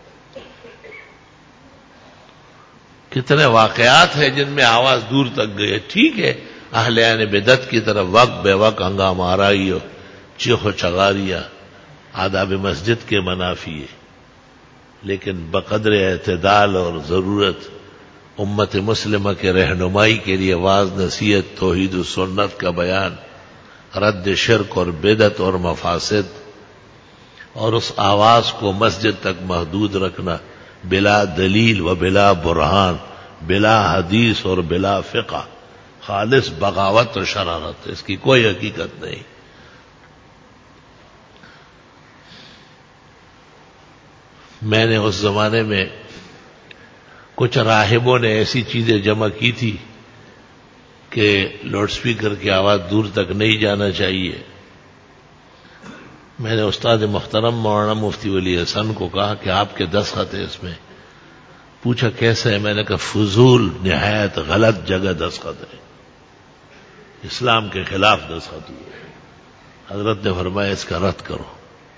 کتنے واقعات ہیں جن میں آواز دور تک گئی ہے. ٹھیک ہے اہل بدعت کی طرف وقت بے وقت ہنگامہ آرائی ہو، چیخ و چغاریاں، آداب مسجد کے منافی ہے، لیکن بقدر اعتدال اور ضرورت امت مسلمہ کے رہنمائی کے لیے واعظ، نصیحت، توحید و سنت کا بیان، رد شرک اور بدعت اور مفاسد، اور اس آواز کو مسجد تک محدود رکھنا بلا دلیل و بلا برہان، بلا حدیث اور بلا فقہ، خالص بغاوت اور شرارت، اس کی کوئی حقیقت نہیں. میں نے اس زمانے میں کچھ راہبوں نے ایسی چیزیں جمع کی تھی کہ لاؤڈ سپیکر کی آواز دور تک نہیں جانا چاہیے. میں نے استاد محترم مولانا مفتی ولی حسن کو کہا کہ آپ کے دستخط ہے اس میں. پوچھا کیسے ہے؟ میں نے کہا فضول نہایت غلط جگہ دستخط ہے، اسلام کے خلاف دستخط ہوئے. حضرت نے فرمایا اس کا رد کرو.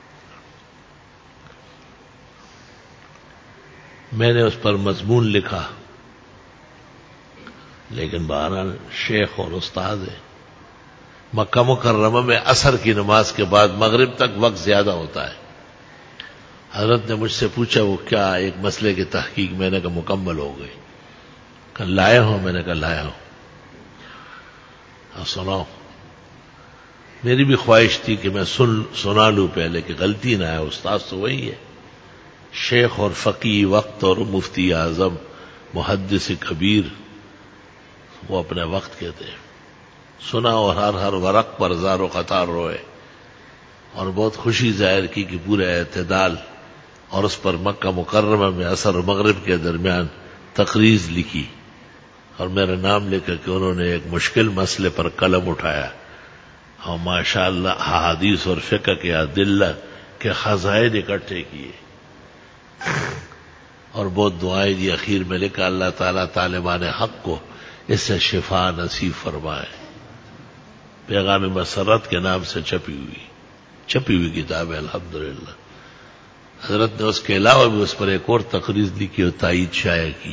میں نے اس پر مضمون لکھا، لیکن بہرحال شیخ اور استاد ہے. مکہ مکرمہ میں عصر کی نماز کے بعد مغرب تک وقت زیادہ ہوتا ہے. حضرت نے مجھ سے پوچھا وہ کیا ایک مسئلے کی تحقیق. میں نے کہا مکمل ہو گئی. کہ لائے ہو؟ میں نے کہا لایا ہوں. سناؤ. میری بھی خواہش تھی کہ میں سنا لوں پہلے کہ غلطی نہ ہے. استاد تو وہی ہے، شیخ اور فقی وقت اور مفتی اعظم محدث کبیر، وہ اپنے وقت کے تھے. سنا اور ہر ورق پر زار و قطار روئے اور بہت خوشی ظاہر کی کہ پورے اعتدال اور اس پر مکہ مکرمہ میں عصر و مغرب کے درمیان تقریض لکھی اور میرا نام لے کر کہ انہوں نے ایک مشکل مسئلے پر قلم اٹھایا اور ماشاءاللہ احادیث اور فقہ کے ادلہ کے خزائن اکٹھے کیے اور بہت دعائیں دی. اخیر میں لکھا اللہ تعالیٰ طالبان حق کو اس سے شفا نصیب فرمائے. پیغام مسرت کے نام سے چھپی ہوئی کتاب ہے الحمدللہ. حضرت نے اس کے علاوہ بھی اس پر ایک اور تقریر لکھی اور تائید شائع کی.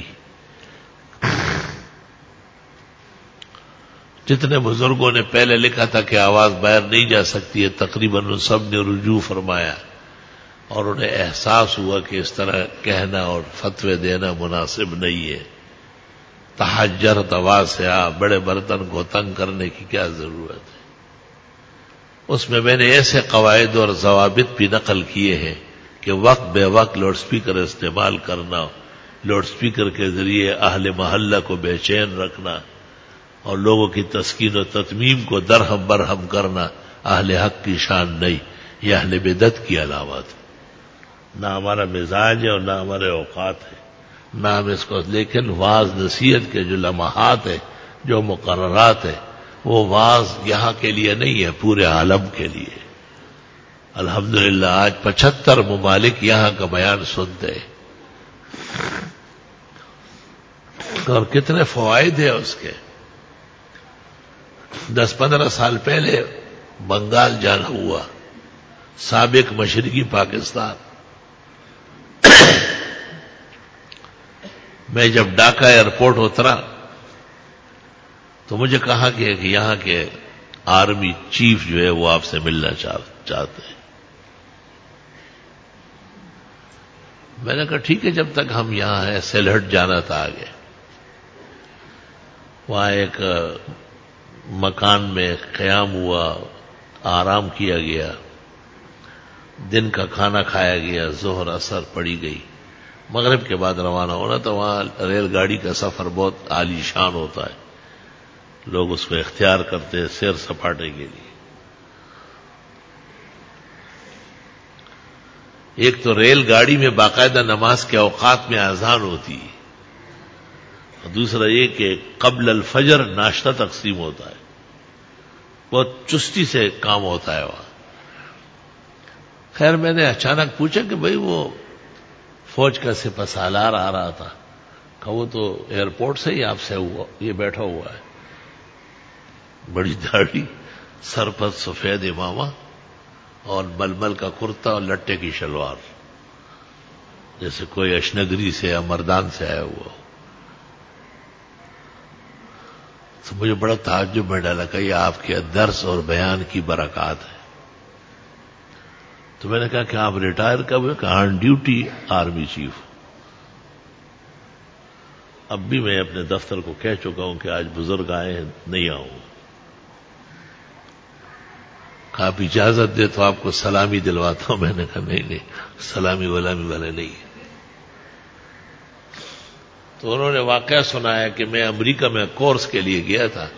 جتنے بزرگوں نے پہلے لکھا تھا کہ آواز باہر نہیں جا سکتی ہے، تقریباً ان سب نے رجوع فرمایا اور انہیں احساس ہوا کہ اس طرح کہنا اور فتوے دینا مناسب نہیں ہے. تحجرت آواز سے بڑے برتن کو تنگ کرنے کی کیا ضرورت ہے. اس میں نے ایسے قواعد اور ضوابط بھی نقل کیے ہیں کہ وقت بے وقت لاؤڈ سپیکر استعمال کرنا، لاؤڈ سپیکر کے ذریعے اہل محلہ کو بے چین رکھنا اور لوگوں کی تسکین و تتمیم کو درہم برہم کرنا اہل حق کی شان نہیں، یہ اہل بدعت کی علامات ہے. نہ ہمارا مزاج ہے اور نہ ہمارے اوقات ہے، نہ ہم اس کو. لیکن واعظ نصیحت کے جو لمحات ہیں، جو مقررات ہیں، وہ واعظ یہاں کے لیے نہیں ہے، پورے عالم کے لیے. الحمدللہ آج 75 ممالک یہاں کا بیان سنتے ہیں اور کتنے فوائد ہیں اس کے. 10-15 سال پہلے بنگال جانا ہوا، سابق مشرقی پاکستان. میں جب ڈھاکہ ایئرپورٹ اترا تو مجھے کہا کہ یہاں کے آرمی چیف جو ہے وہ آپ سے ملنا چاہتے ہیں. میں نے کہا ٹھیک ہے، جب تک ہم یہاں ہیں. سیلہٹ جانا تھا آگے. وہاں ایک مکان میں قیام ہوا، آرام کیا گیا، دن کا کھانا کھایا گیا، ظہر اثر پڑی گئی. مغرب کے بعد روانہ ہونا تو وہاں ریل گاڑی کا سفر بہت عالی شان ہوتا ہے، لوگ اس کو اختیار کرتے ہیں سیر سپاٹے کے لیے. ایک تو ریل گاڑی میں باقاعدہ نماز کے اوقات میں اذان ہوتی ہے، اور دوسرا یہ کہ قبل الفجر ناشتہ تقسیم ہوتا ہے. بہت چستی سے کام ہوتا ہے وہاں. خیر میں نے اچانک پوچھا کہ بھئی وہ فوج کا سپہ سالار آ رہا تھا. کہ وہ تو ایئرپورٹ سے ہی آپ سے ہوا، یہ بیٹھا ہوا ہے، بڑی داڑھی، سر پر سفید امامہ اور ململ کا کرتا اور لٹے کی شلوار، جیسے کوئی اشنگری سے یا مردان سے آیا ہوا. تو مجھے بڑا تعجب میں ڈالا کہ یہ آپ کے درس اور بیان کی برکات ہے. تو میں نے کہا کہ آپ ریٹائر کب ہوئے؟ کہ آن ڈیوٹی آرمی چیف. اب بھی میں اپنے دفتر کو کہہ چکا ہوں کہ آج بزرگ آئے ہیں، نہیں آؤں گا. کہ آپ اجازت دے تو آپ کو سلامی دلواتا ہوں. میں نے کہا نہیں، سلامی ولامی والے نہیں. تو انہوں نے واقعہ سنایا کہ میں امریکہ میں کورس کے لیے گیا تھا.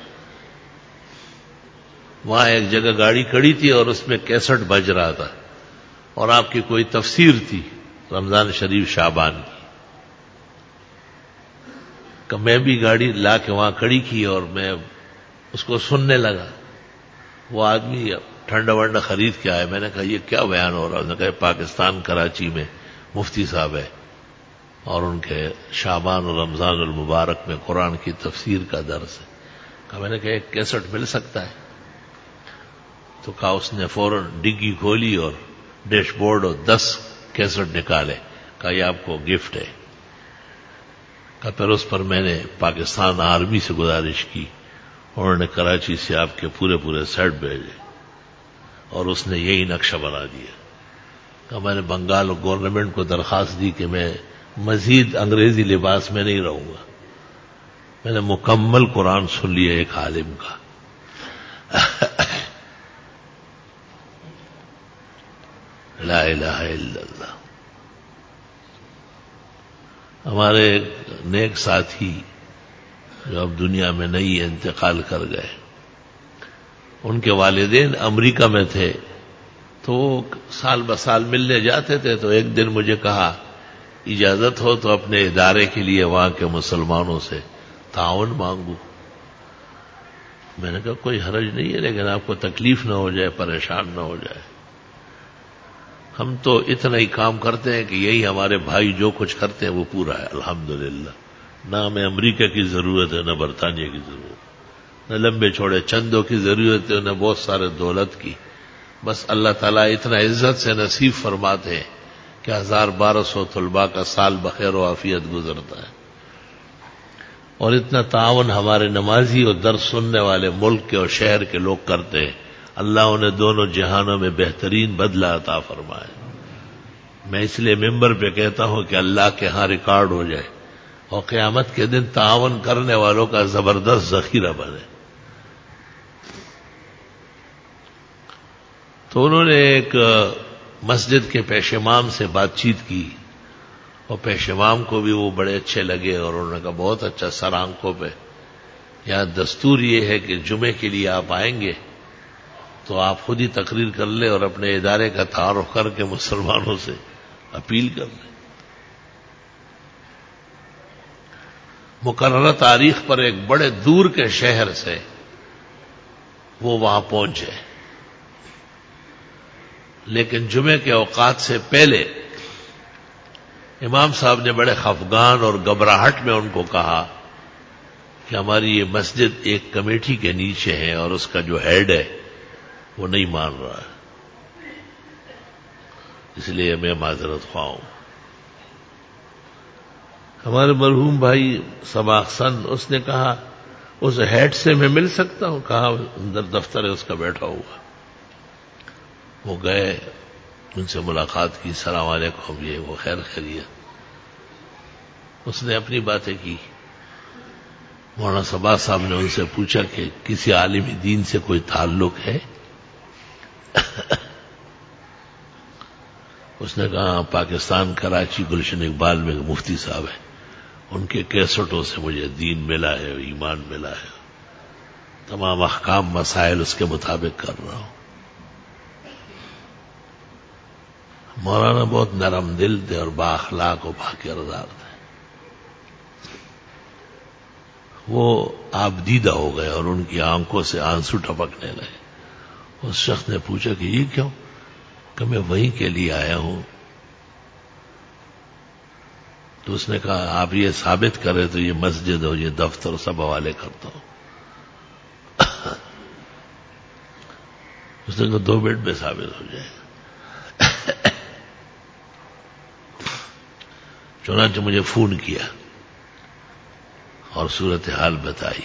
وہاں ایک جگہ گاڑی کھڑی تھی اور اس میں کیسٹ بج رہا تھا اور آپ کی کوئی تفسیر تھی رمضان شریف شعبان کی. کہ میں بھی گاڑی لا کے وہاں کھڑی کی اور میں اس کو سننے لگا. وہ آدمی ٹھنڈا ونڈا خرید کے آئے. میں نے کہا یہ کیا بیان ہو رہا ہے؟ اس نے کہا پاکستان کراچی میں مفتی صاحب ہے اور ان کے شعبان اور رمضان المبارک میں قرآن کی تفسیر کا درس ہے. کہا میں نے کہا ایک کیسٹ مل سکتا ہے؟ تو کہا اس نے فوراً ڈگی کھولی اور ڈیش بورڈ اور 10 کیسٹ نکالے. کہا یہ آپ کو گفٹ ہے. کہا پھر اس پر میں نے پاکستان آرمی سے گزارش کی، انہوں نے کراچی سے آپ کے پورے سیٹ بھیجے اور اس نے یہی نقشہ بنا دیا. کہا میں نے بنگال گورنمنٹ کو درخواست دی کہ میں مزید انگریزی لباس میں نہیں رہوں گا. میں نے مکمل قرآن سن لیا ایک عالم کا. لا الہ الا اللہ. ہمارے نیک ساتھی جو اب دنیا میں نہیں انتقال کر گئے، ان کے والدین امریکہ میں تھے تو وہ سال بسال ملنے جاتے تھے. تو ایک دن مجھے کہا اجازت ہو تو اپنے ادارے کے لیے وہاں کے مسلمانوں سے تعاون مانگو. میں نے کہا کوئی حرج نہیں ہے، لیکن آپ کو تکلیف نہ ہو جائے، پریشان نہ ہو جائے. ہم تو اتنا ہی کام کرتے ہیں کہ یہی ہمارے بھائی جو کچھ کرتے ہیں وہ پورا ہے الحمدللہ. نہ ہمیں امریکہ کی ضرورت ہے، نہ برطانیہ کی ضرورت، نہ لمبے چوڑے چندوں کی ضرورت ہے، نہ بہت سارے دولت کی. بس اللہ تعالیٰ اتنا عزت سے نصیب فرماتے ہیں کہ 1200 طلباء کا سال بخیر و عافیت گزرتا ہے. اور اتنا تعاون ہمارے نمازی اور درس سننے والے ملک کے اور شہر کے لوگ کرتے ہیں. اللہ انہیں دونوں جہانوں میں بہترین بدلہ عطا فرمائے. میں اس لیے ممبر پہ کہتا ہوں کہ اللہ کے ہاں ریکارڈ ہو جائے اور قیامت کے دن تعاون کرنے والوں کا زبردست ذخیرہ بنے. تو انہوں نے ایک مسجد کے پیش امام سے بات چیت کی اور پیش امام کو بھی وہ بڑے اچھے لگے اور انہوں نے کہا بہت اچھا، سر آنکھوں پہ. یہاں دستور یہ ہے کہ جمعے کے لیے آپ آئیں گے تو آپ خود ہی تقریر کر لیں اور اپنے ادارے کا تعارف کر کے مسلمانوں سے اپیل کر لیں. مقررہ تاریخ پر ایک بڑے دور کے شہر سے وہ وہاں پہنچے، لیکن جمعے کے اوقات سے پہلے امام صاحب نے بڑے خفگان اور گھبراہٹ میں ان کو کہا کہ ہماری یہ مسجد ایک کمیٹی کے نیچے ہے اور اس کا جو ہیڈ ہے وہ نہیں مان رہا ہے، اس لیے میں معذرت خواہ ہوں. ہمارے مرحوم بھائی سباخسن اس نے کہا اس ہیڈ سے میں مل سکتا ہوں؟ کہا اندر دفتر ہے اس کا بیٹھا ہوا. وہ گئے، ان سے ملاقات کی، السلام علیکم، یہ وہ خیر خیریت. اس نے اپنی باتیں کی. مولانا صبا صاحب نے ان سے پوچھا کہ کسی عالم دین سے کوئی تعلق ہے؟ اس نے کہا پاکستان کراچی گلشن اقبال میں مفتی صاحب ہیں، ان کے کیسٹوں سے مجھے دین ملا ہے، ایمان ملا ہے، تمام احکام مسائل اس کے مطابق کر رہا ہوں. مولانا بہت نرم دل تھے اور با اخلاق و با کردار تھے. وہ آپ دیدہ ہو گئے اور ان کی آنکھوں سے آنسو ٹپکنے لگے. اس شخص نے پوچھا کہ یہ کیوں؟ کہ میں وہیں کے لیے آیا ہوں. تو اس نے کہا آپ یہ ثابت کرے تو یہ مسجد اور یہ دفتر سب حوالے کرتا ہوں. اس نے کہا 2 منٹ میں ثابت ہو جائے. چنانچہ مجھے فون کیا اور صورتحال بتائی.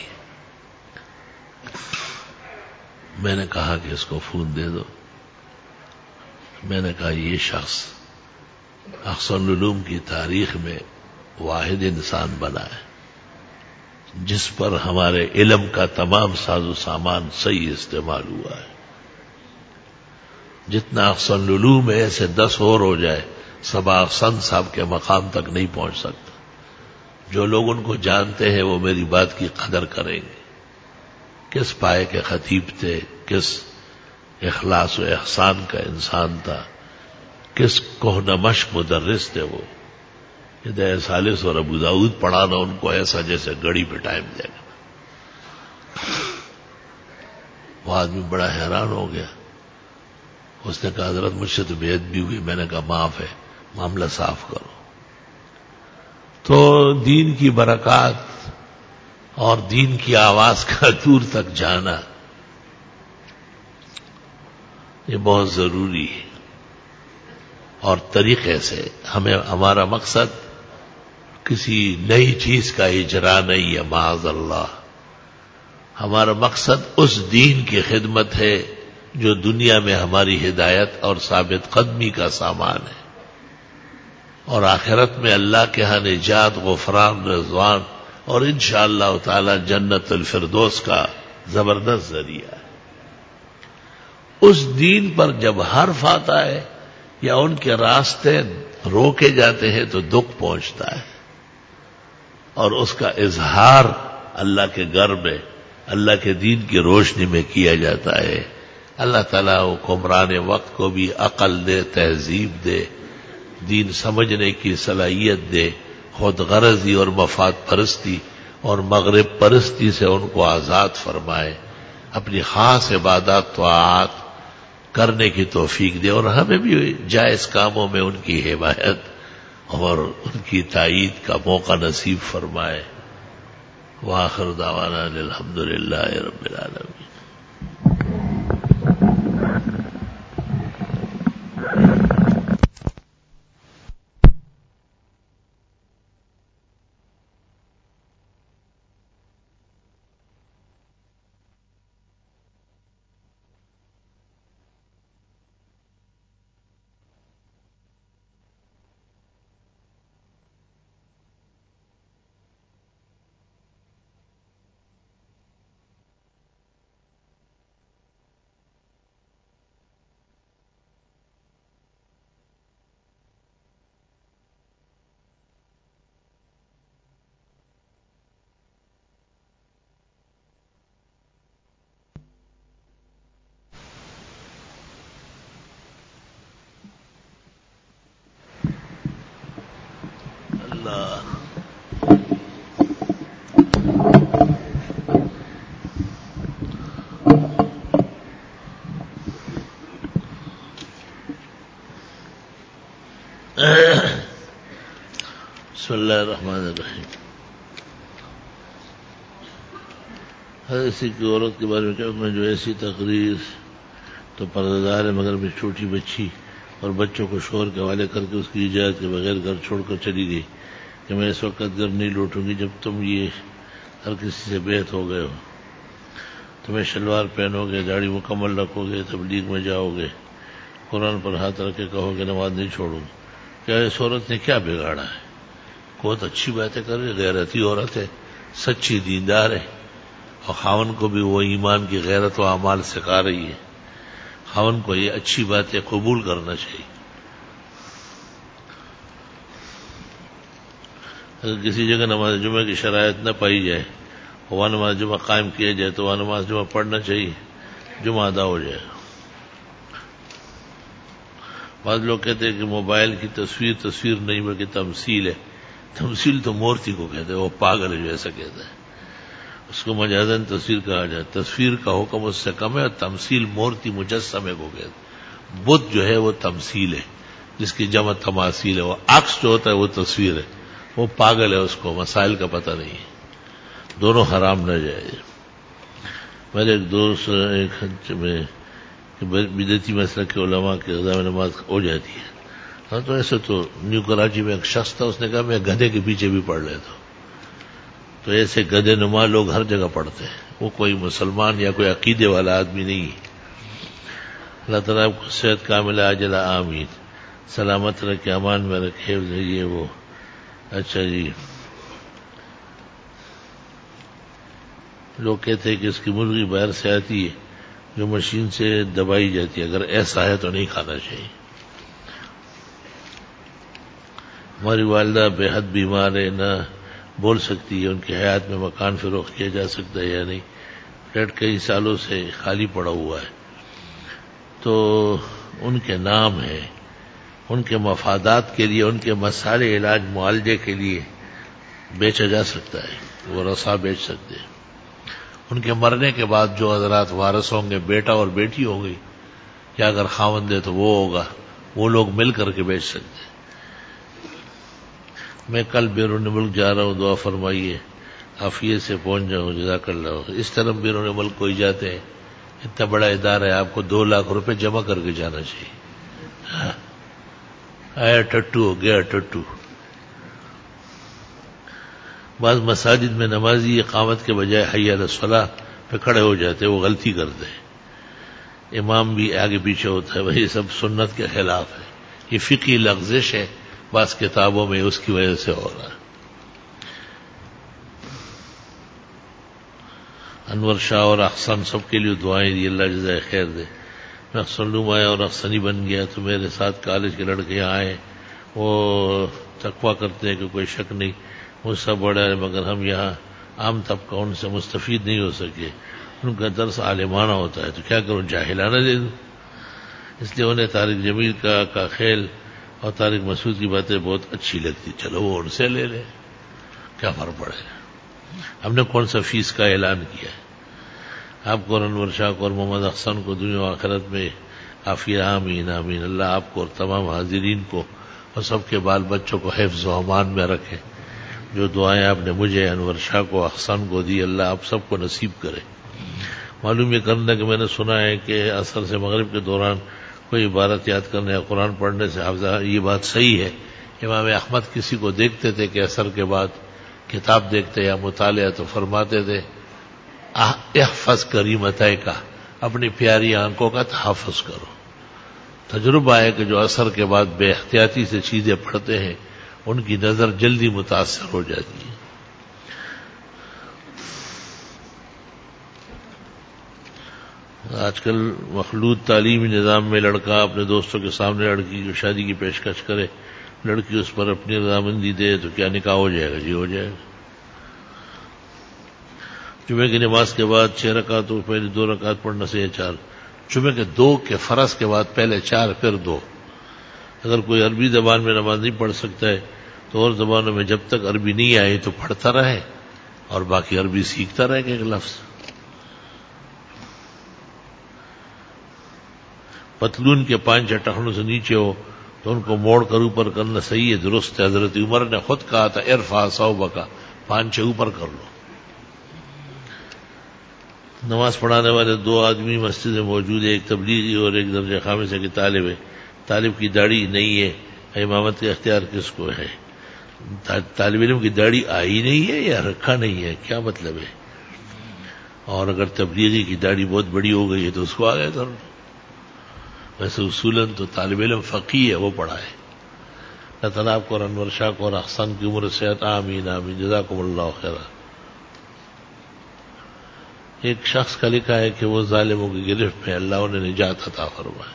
میں نے کہا کہ اس کو فون دے دو. میں نے کہا یہ شخص احسن العلوم کی تاریخ میں واحد انسان بنا ہے جس پر ہمارے علم کا تمام ساز و سامان صحیح استعمال ہوا ہے. جتنا احسن العلوم ہے ایسے 10 اور ہو جائے، صبا احسن صاحب کے مقام تک نہیں پہنچ سکتا. جو لوگ ان کو جانتے ہیں وہ میری بات کی قدر کریں گے. کس پائے کے خطیب تھے، کس اخلاص و احسان کا انسان تھا، کس کوہ مشق مدرس تھے. وہ ہدایت ثالث اور ابو داؤد پڑھانا ان کو ایسا جیسے گڑی پہ ٹائم دے گا. وہ آدمی بڑا حیران ہو گیا. اس نے کہا حضرت مجھ سے تو بے ادبی ہوئی. میں نے کہا معاف ہے, معاملہ صاف کرو. تو دین کی برکات اور دین کی آواز کا دور تک جانا یہ بہت ضروری ہے. اور طریقے سے ہمیں ہمارا مقصد کسی نئی چیز کا اجرا نہیں ہے, معاذ اللہ. ہمارا مقصد اس دین کی خدمت ہے جو دنیا میں ہماری ہدایت اور ثابت قدمی کا سامان ہے, اور آخرت میں اللہ کے ہاں نجات, غفران, رضوان اور انشاءاللہ تعالی جنت الفردوس کا زبردست ذریعہ ہے. اس دین پر جب حرف آتا ہے یا ان کے راستے روکے جاتے ہیں تو دکھ پہنچتا ہے, اور اس کا اظہار اللہ کے گھر میں اللہ کے دین کی روشنی میں کیا جاتا ہے. اللہ تعالیٰ حکمران وقت کو بھی عقل دے, تہذیب دے, دین سمجھنے کی صلاحیت دے, خود غرضی اور مفاد پرستی اور مغرب پرستی سے ان کو آزاد فرمائے, اپنی خاص عبادات طاعات کرنے کی توفیق دے, اور ہمیں بھی جائز کاموں میں ان کی حمایت اور ان کی تائید کا موقع نصیب فرمائے. وآخر دعوانا الحمدللہ رب العالمین. بسم اللہ الرحمن الرحیم. ایسی کی عورت کے بارے میں کیا میں جو ایسی تقریر تو پردہ ہے مگر میں چھوٹی بچی اور بچوں کو شوہر کے حوالے کر کے اس کی اجازت کے بغیر گھر چھوڑ کر چلی گئی کہ میں اس وقت گھر نہیں لوٹوں گی. جب تم یہ ہر کسی سے بیعت ہو گئے ہو, تمہیں شلوار پہنو گے, داڑھی مکمل رکھو گے, تبلیغ میں جاؤ گے, قرآن پر ہاتھ رکھ کے کہو گے نماز نہیں چھوڑوں گی, کیا اس عورت نے کیا بگاڑا ہے؟ بہت اچھی باتیں کر رہی, غیرتی عورت ہے, سچی دیندار ہے, اور خاون کو بھی وہ ایمان کی غیرت و اعمال سکھا رہی ہے. خاون کو یہ اچھی باتیں قبول کرنا چاہیے. اگر کسی جگہ نماز جمعہ کی شرائط نہ پائی جائے, وہاں نماز جمعہ قائم کیا جائے تو وہاں نماز جمعہ پڑھنا چاہیے, جمعہ ادا ہو جائے. بعض لوگ کہتے ہیں کہ موبائل کی تصویر نہیں بلکہ تمثیل ہے. تمثیل تو مورتی کو کہتے ہیں, وہ پاگل ہے جو ایسا کہتا ہے, اس کو مجازاً تصویر کہا جائے. تصویر کا حکم اس سے کم ہے, اور تمثیل مورتی مجسمے کو کہتے ہیں. بت جو ہے وہ تمثیل ہے, جس کی جمع تماثیل ہے. وہ عکس جو ہوتا ہے وہ تصویر ہے. وہ پاگل ہے, اس کو مسائل کا پتہ نہیں ہے. دونوں حرام نہ جائے. میرے ایک دوست ایک حج میں بدعتی مسئلہ کے علماء کے قضاء میں نماز ہو جاتی ہے. ہاں تو ایسے تو نیو کراچی میں ایک شخص تھا, اس نے کہا میں گدھے کے پیچھے بھی پڑھ لیتا ہوں. تو ایسے گدھے نما لوگ ہر جگہ پڑھتے ہیں, وہ کوئی مسلمان یا کوئی عقیدے والا آدمی نہیں ہے. اللہ تعالیٰ آپ کو صحت کاملہ عاجلہ آمین, سلامت رکھے, امان میں رکھے. یہ وہ اچھا جی, لوگ کہتے ہیں کہ اس کی مرغی باہر سے آتی ہے جو مشین سے دبائی جاتی ہے, اگر ایسا ہے تو نہیں کھانا چاہیے. ہماری والدہ بے حد بیمار ہے, نہ بول سکتی ہے, ان کی حیات میں مکان فروخت کیا جا سکتا ہے یا نہیں. فلیٹ کئی سالوں سے خالی پڑا ہوا ہے, تو ان کے نام ہے, ان کے مفادات کے لیے, ان کے مسائل علاج معالجے کے لیے بیچا جا سکتا ہے, وہ رسا بیچ سکتے ہیں. ان کے مرنے کے بعد جو حضرات وارث ہوں گے بیٹا اور بیٹی ہوگی، یا اگر خاوند ہے تو وہ ہوگا، وہ لوگ مل کر کے بیچ سکتے ہیں۔ میں کل بیرون ملک جا رہا ہوں، دعا فرمائیے عافیت سے پہنچ جاؤں، جزاک اللہ۔ اس طرح بیرون ملک کوئی جاتے ہیں، اتنا بڑا ادارہ ہے، آپ کو 2 لاکھ روپے جمع کر کے جانا چاہیے۔ آیا ٹٹو ہو گیا ٹٹو۔ بعض مساجد میں نمازی اقامت کے بجائے حی علی الصلاۃ پہ کھڑے ہو جاتے ہیں، وہ غلطی کرتے ہیں، امام بھی آگے پیچھے ہوتا ہے، وہی سب سنت کے خلاف ہے، یہ فقہی لغزش ہے، بعض کتابوں میں اس کی وجہ سے ہو رہا ہے۔ انور شاہ اور احسن سب کے لیے دعائیں دی، اللہ جزائے خیر دے۔ میں احسن آیا اور احسنی بن گیا تو میرے ساتھ کالج کے لڑکے آئے، وہ تقویٰ کرتے ہیں کہ کوئی شک نہیں مجھ سے بڑا ہے، مگر ہم یہاں عام طبقہ ان سے مستفید نہیں ہو سکے، ان کا درس عالمانہ ہوتا ہے، تو کیا کروں، جاہلانہ دے دوں؟ اس لیے انہیں طارق جمیل کا خیل اور طارق مسعود کی باتیں بہت اچھی لگتی، چلو وہ ان سے لے لے، کیا فرق پڑے گا؟ ہم نے کون سا فیس کا اعلان کیا ہے؟ آپ کو اور انور شاہ کو اور محمد احسن کو دنیا و آخرت میں عافیت، آمین آمین۔ اللہ آپ کو اور تمام حاضرین کو اور سب کے بال بچوں کو حفظ و امان میں رکھے۔ جو دعائیں آپ نے مجھے، انور شاہ کو، احسن کو دی، اللہ آپ سب کو نصیب کرے۔ معلوم یہ کرنا کہ میں نے سنا ہے کہ عصر سے مغرب کے دوران کوئی عبارت یاد کرنے یا قرآن پڑھنے سے حافظہ، یہ بات صحیح ہے۔ امام احمد کسی کو دیکھتے تھے کہ عصر کے بعد کتاب دیکھتے یا مطالعہ تو فرماتے تھے احفظ کریمتہ کا، اپنی پیاری آنکھوں کا تحفظ کرو۔ تجربہ ہے کہ جو عصر کے بعد بے احتیاطی سے چیزیں پڑھتے ہیں ان کی نظر جلدی متاثر ہو جاتی ہے۔ آج کل مخلوط تعلیمی نظام میں لڑکا اپنے دوستوں کے سامنے لڑکی کی شادی کی پیشکش کرے، لڑکی اس پر اپنی رضامندی دے تو کیا نکاح ہو جائے گا؟ جی ہو جائے گا۔ جمعے کی نماز کے بعد 6 رکعت تو پہلے 2 رکعت پڑھنا سے 4، جمعے کے 2 کے فرض کے بعد پہلے 4 پھر 2۔ اگر کوئی عربی زبان میں نماز نہیں پڑھ سکتا ہے تو اور زبانوں میں جب تک عربی نہیں آئی تو پڑھتا رہے اور باقی عربی سیکھتا رہے کہ ایک لفظ۔ پتلون کے 5 ٹخنوں سے نیچے ہو تو ان کو موڑ کر اوپر کرنا صحیح ہے، درست ہے۔ حضرت عمر نے خود کہا تھا ارفع ثوبک، 5 اوپر کر لو۔ نماز پڑھانے والے 2 آدمی مسجد میں موجود ہے، ایک تبلیغی اور ایک درجہ خامسہ کی طالب ہے۔ طالب کی داڑھی نہیں ہے، امامت کا اختیار کس کو ہے؟ طالب علم کی داڑھی آئی نہیں ہے یا رکھا نہیں ہے، کیا مطلب ہے؟ اور اگر تبلیغی کی داڑھی بہت بڑی ہو گئی ہے تو اس کو آگے کر لو۔ ویسے اصولاً تو طالب علم فقیہ ہے، وہ پڑھا ہے۔ اللہ تعالیٰ آپ کو اور انور شاہ کو اور احسن کی عمر صحت، آمین آمین، جزاکم اللہ خیرا۔ ایک شخص کا لکھا ہے کہ وہ ظالموں کی گرفت میں، اللہ انہیں نجات عطا فرمائے۔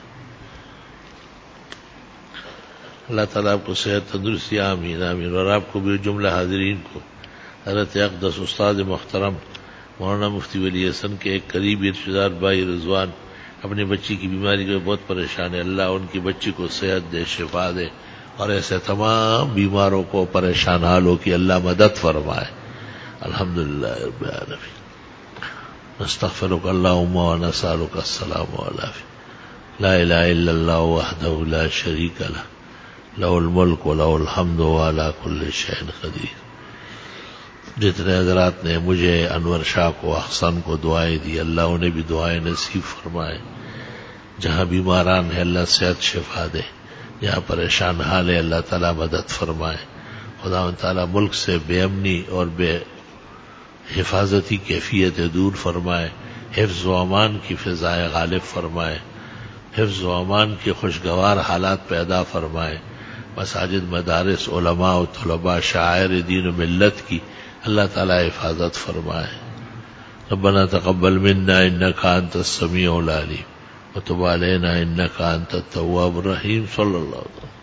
اللہ تعالیٰ آپ کو صحت، تندرستی، آمین آمین، اور آپ کو بھی جملہ حاضرین کو حضرت اقدس استاد محترم مولانا مفتی ولی حسن کے ایک قریبی رشتہ دار بھائی رضوان اپنی بچی کی بیماری کو بہت پریشان ہے، اللہ ان کی بچی کو صحت دے، شفا دے، اور ایسے تمام بیماروں کو، پریشان حالوں کی اللہ مدد فرمائے۔ الحمدللہ رب العالمین۔ نستغفرک اللہم ونسألک السلام علیکم۔ لا الہ الا اللہ وحدہ لا شریک لہ، لہ الملک و لہ الحمد وعلی کل شیء قدیر۔ جتنے حضرات نے مجھے، انور شاہ کو، احسن کو دعائیں دی، اللہ انہیں بھی دعائیں نصیب فرمائے۔ جہاں بیماران ہے اللہ صحت شفا دے، جہاں پریشان حال ہے اللہ تعالیٰ مدد فرمائے۔ خدا تعالیٰ ملک سے بے امنی اور بے حفاظتی کیفیت دور فرمائے، حفظ و امان کی فضائے غالب فرمائے، حفظ و امان کے خوشگوار حالات پیدا فرمائے۔ مساجد، مدارس، علماء و طلباء، شاعر دین و ملت کی اللہ تعالیٰ حفاظت فرمائے۔ ربنا تقبل منا انک انت السمیع العلیم وتب علینا انک انت التواب الرحیم۔ صلی اللہ علیہ وسلم۔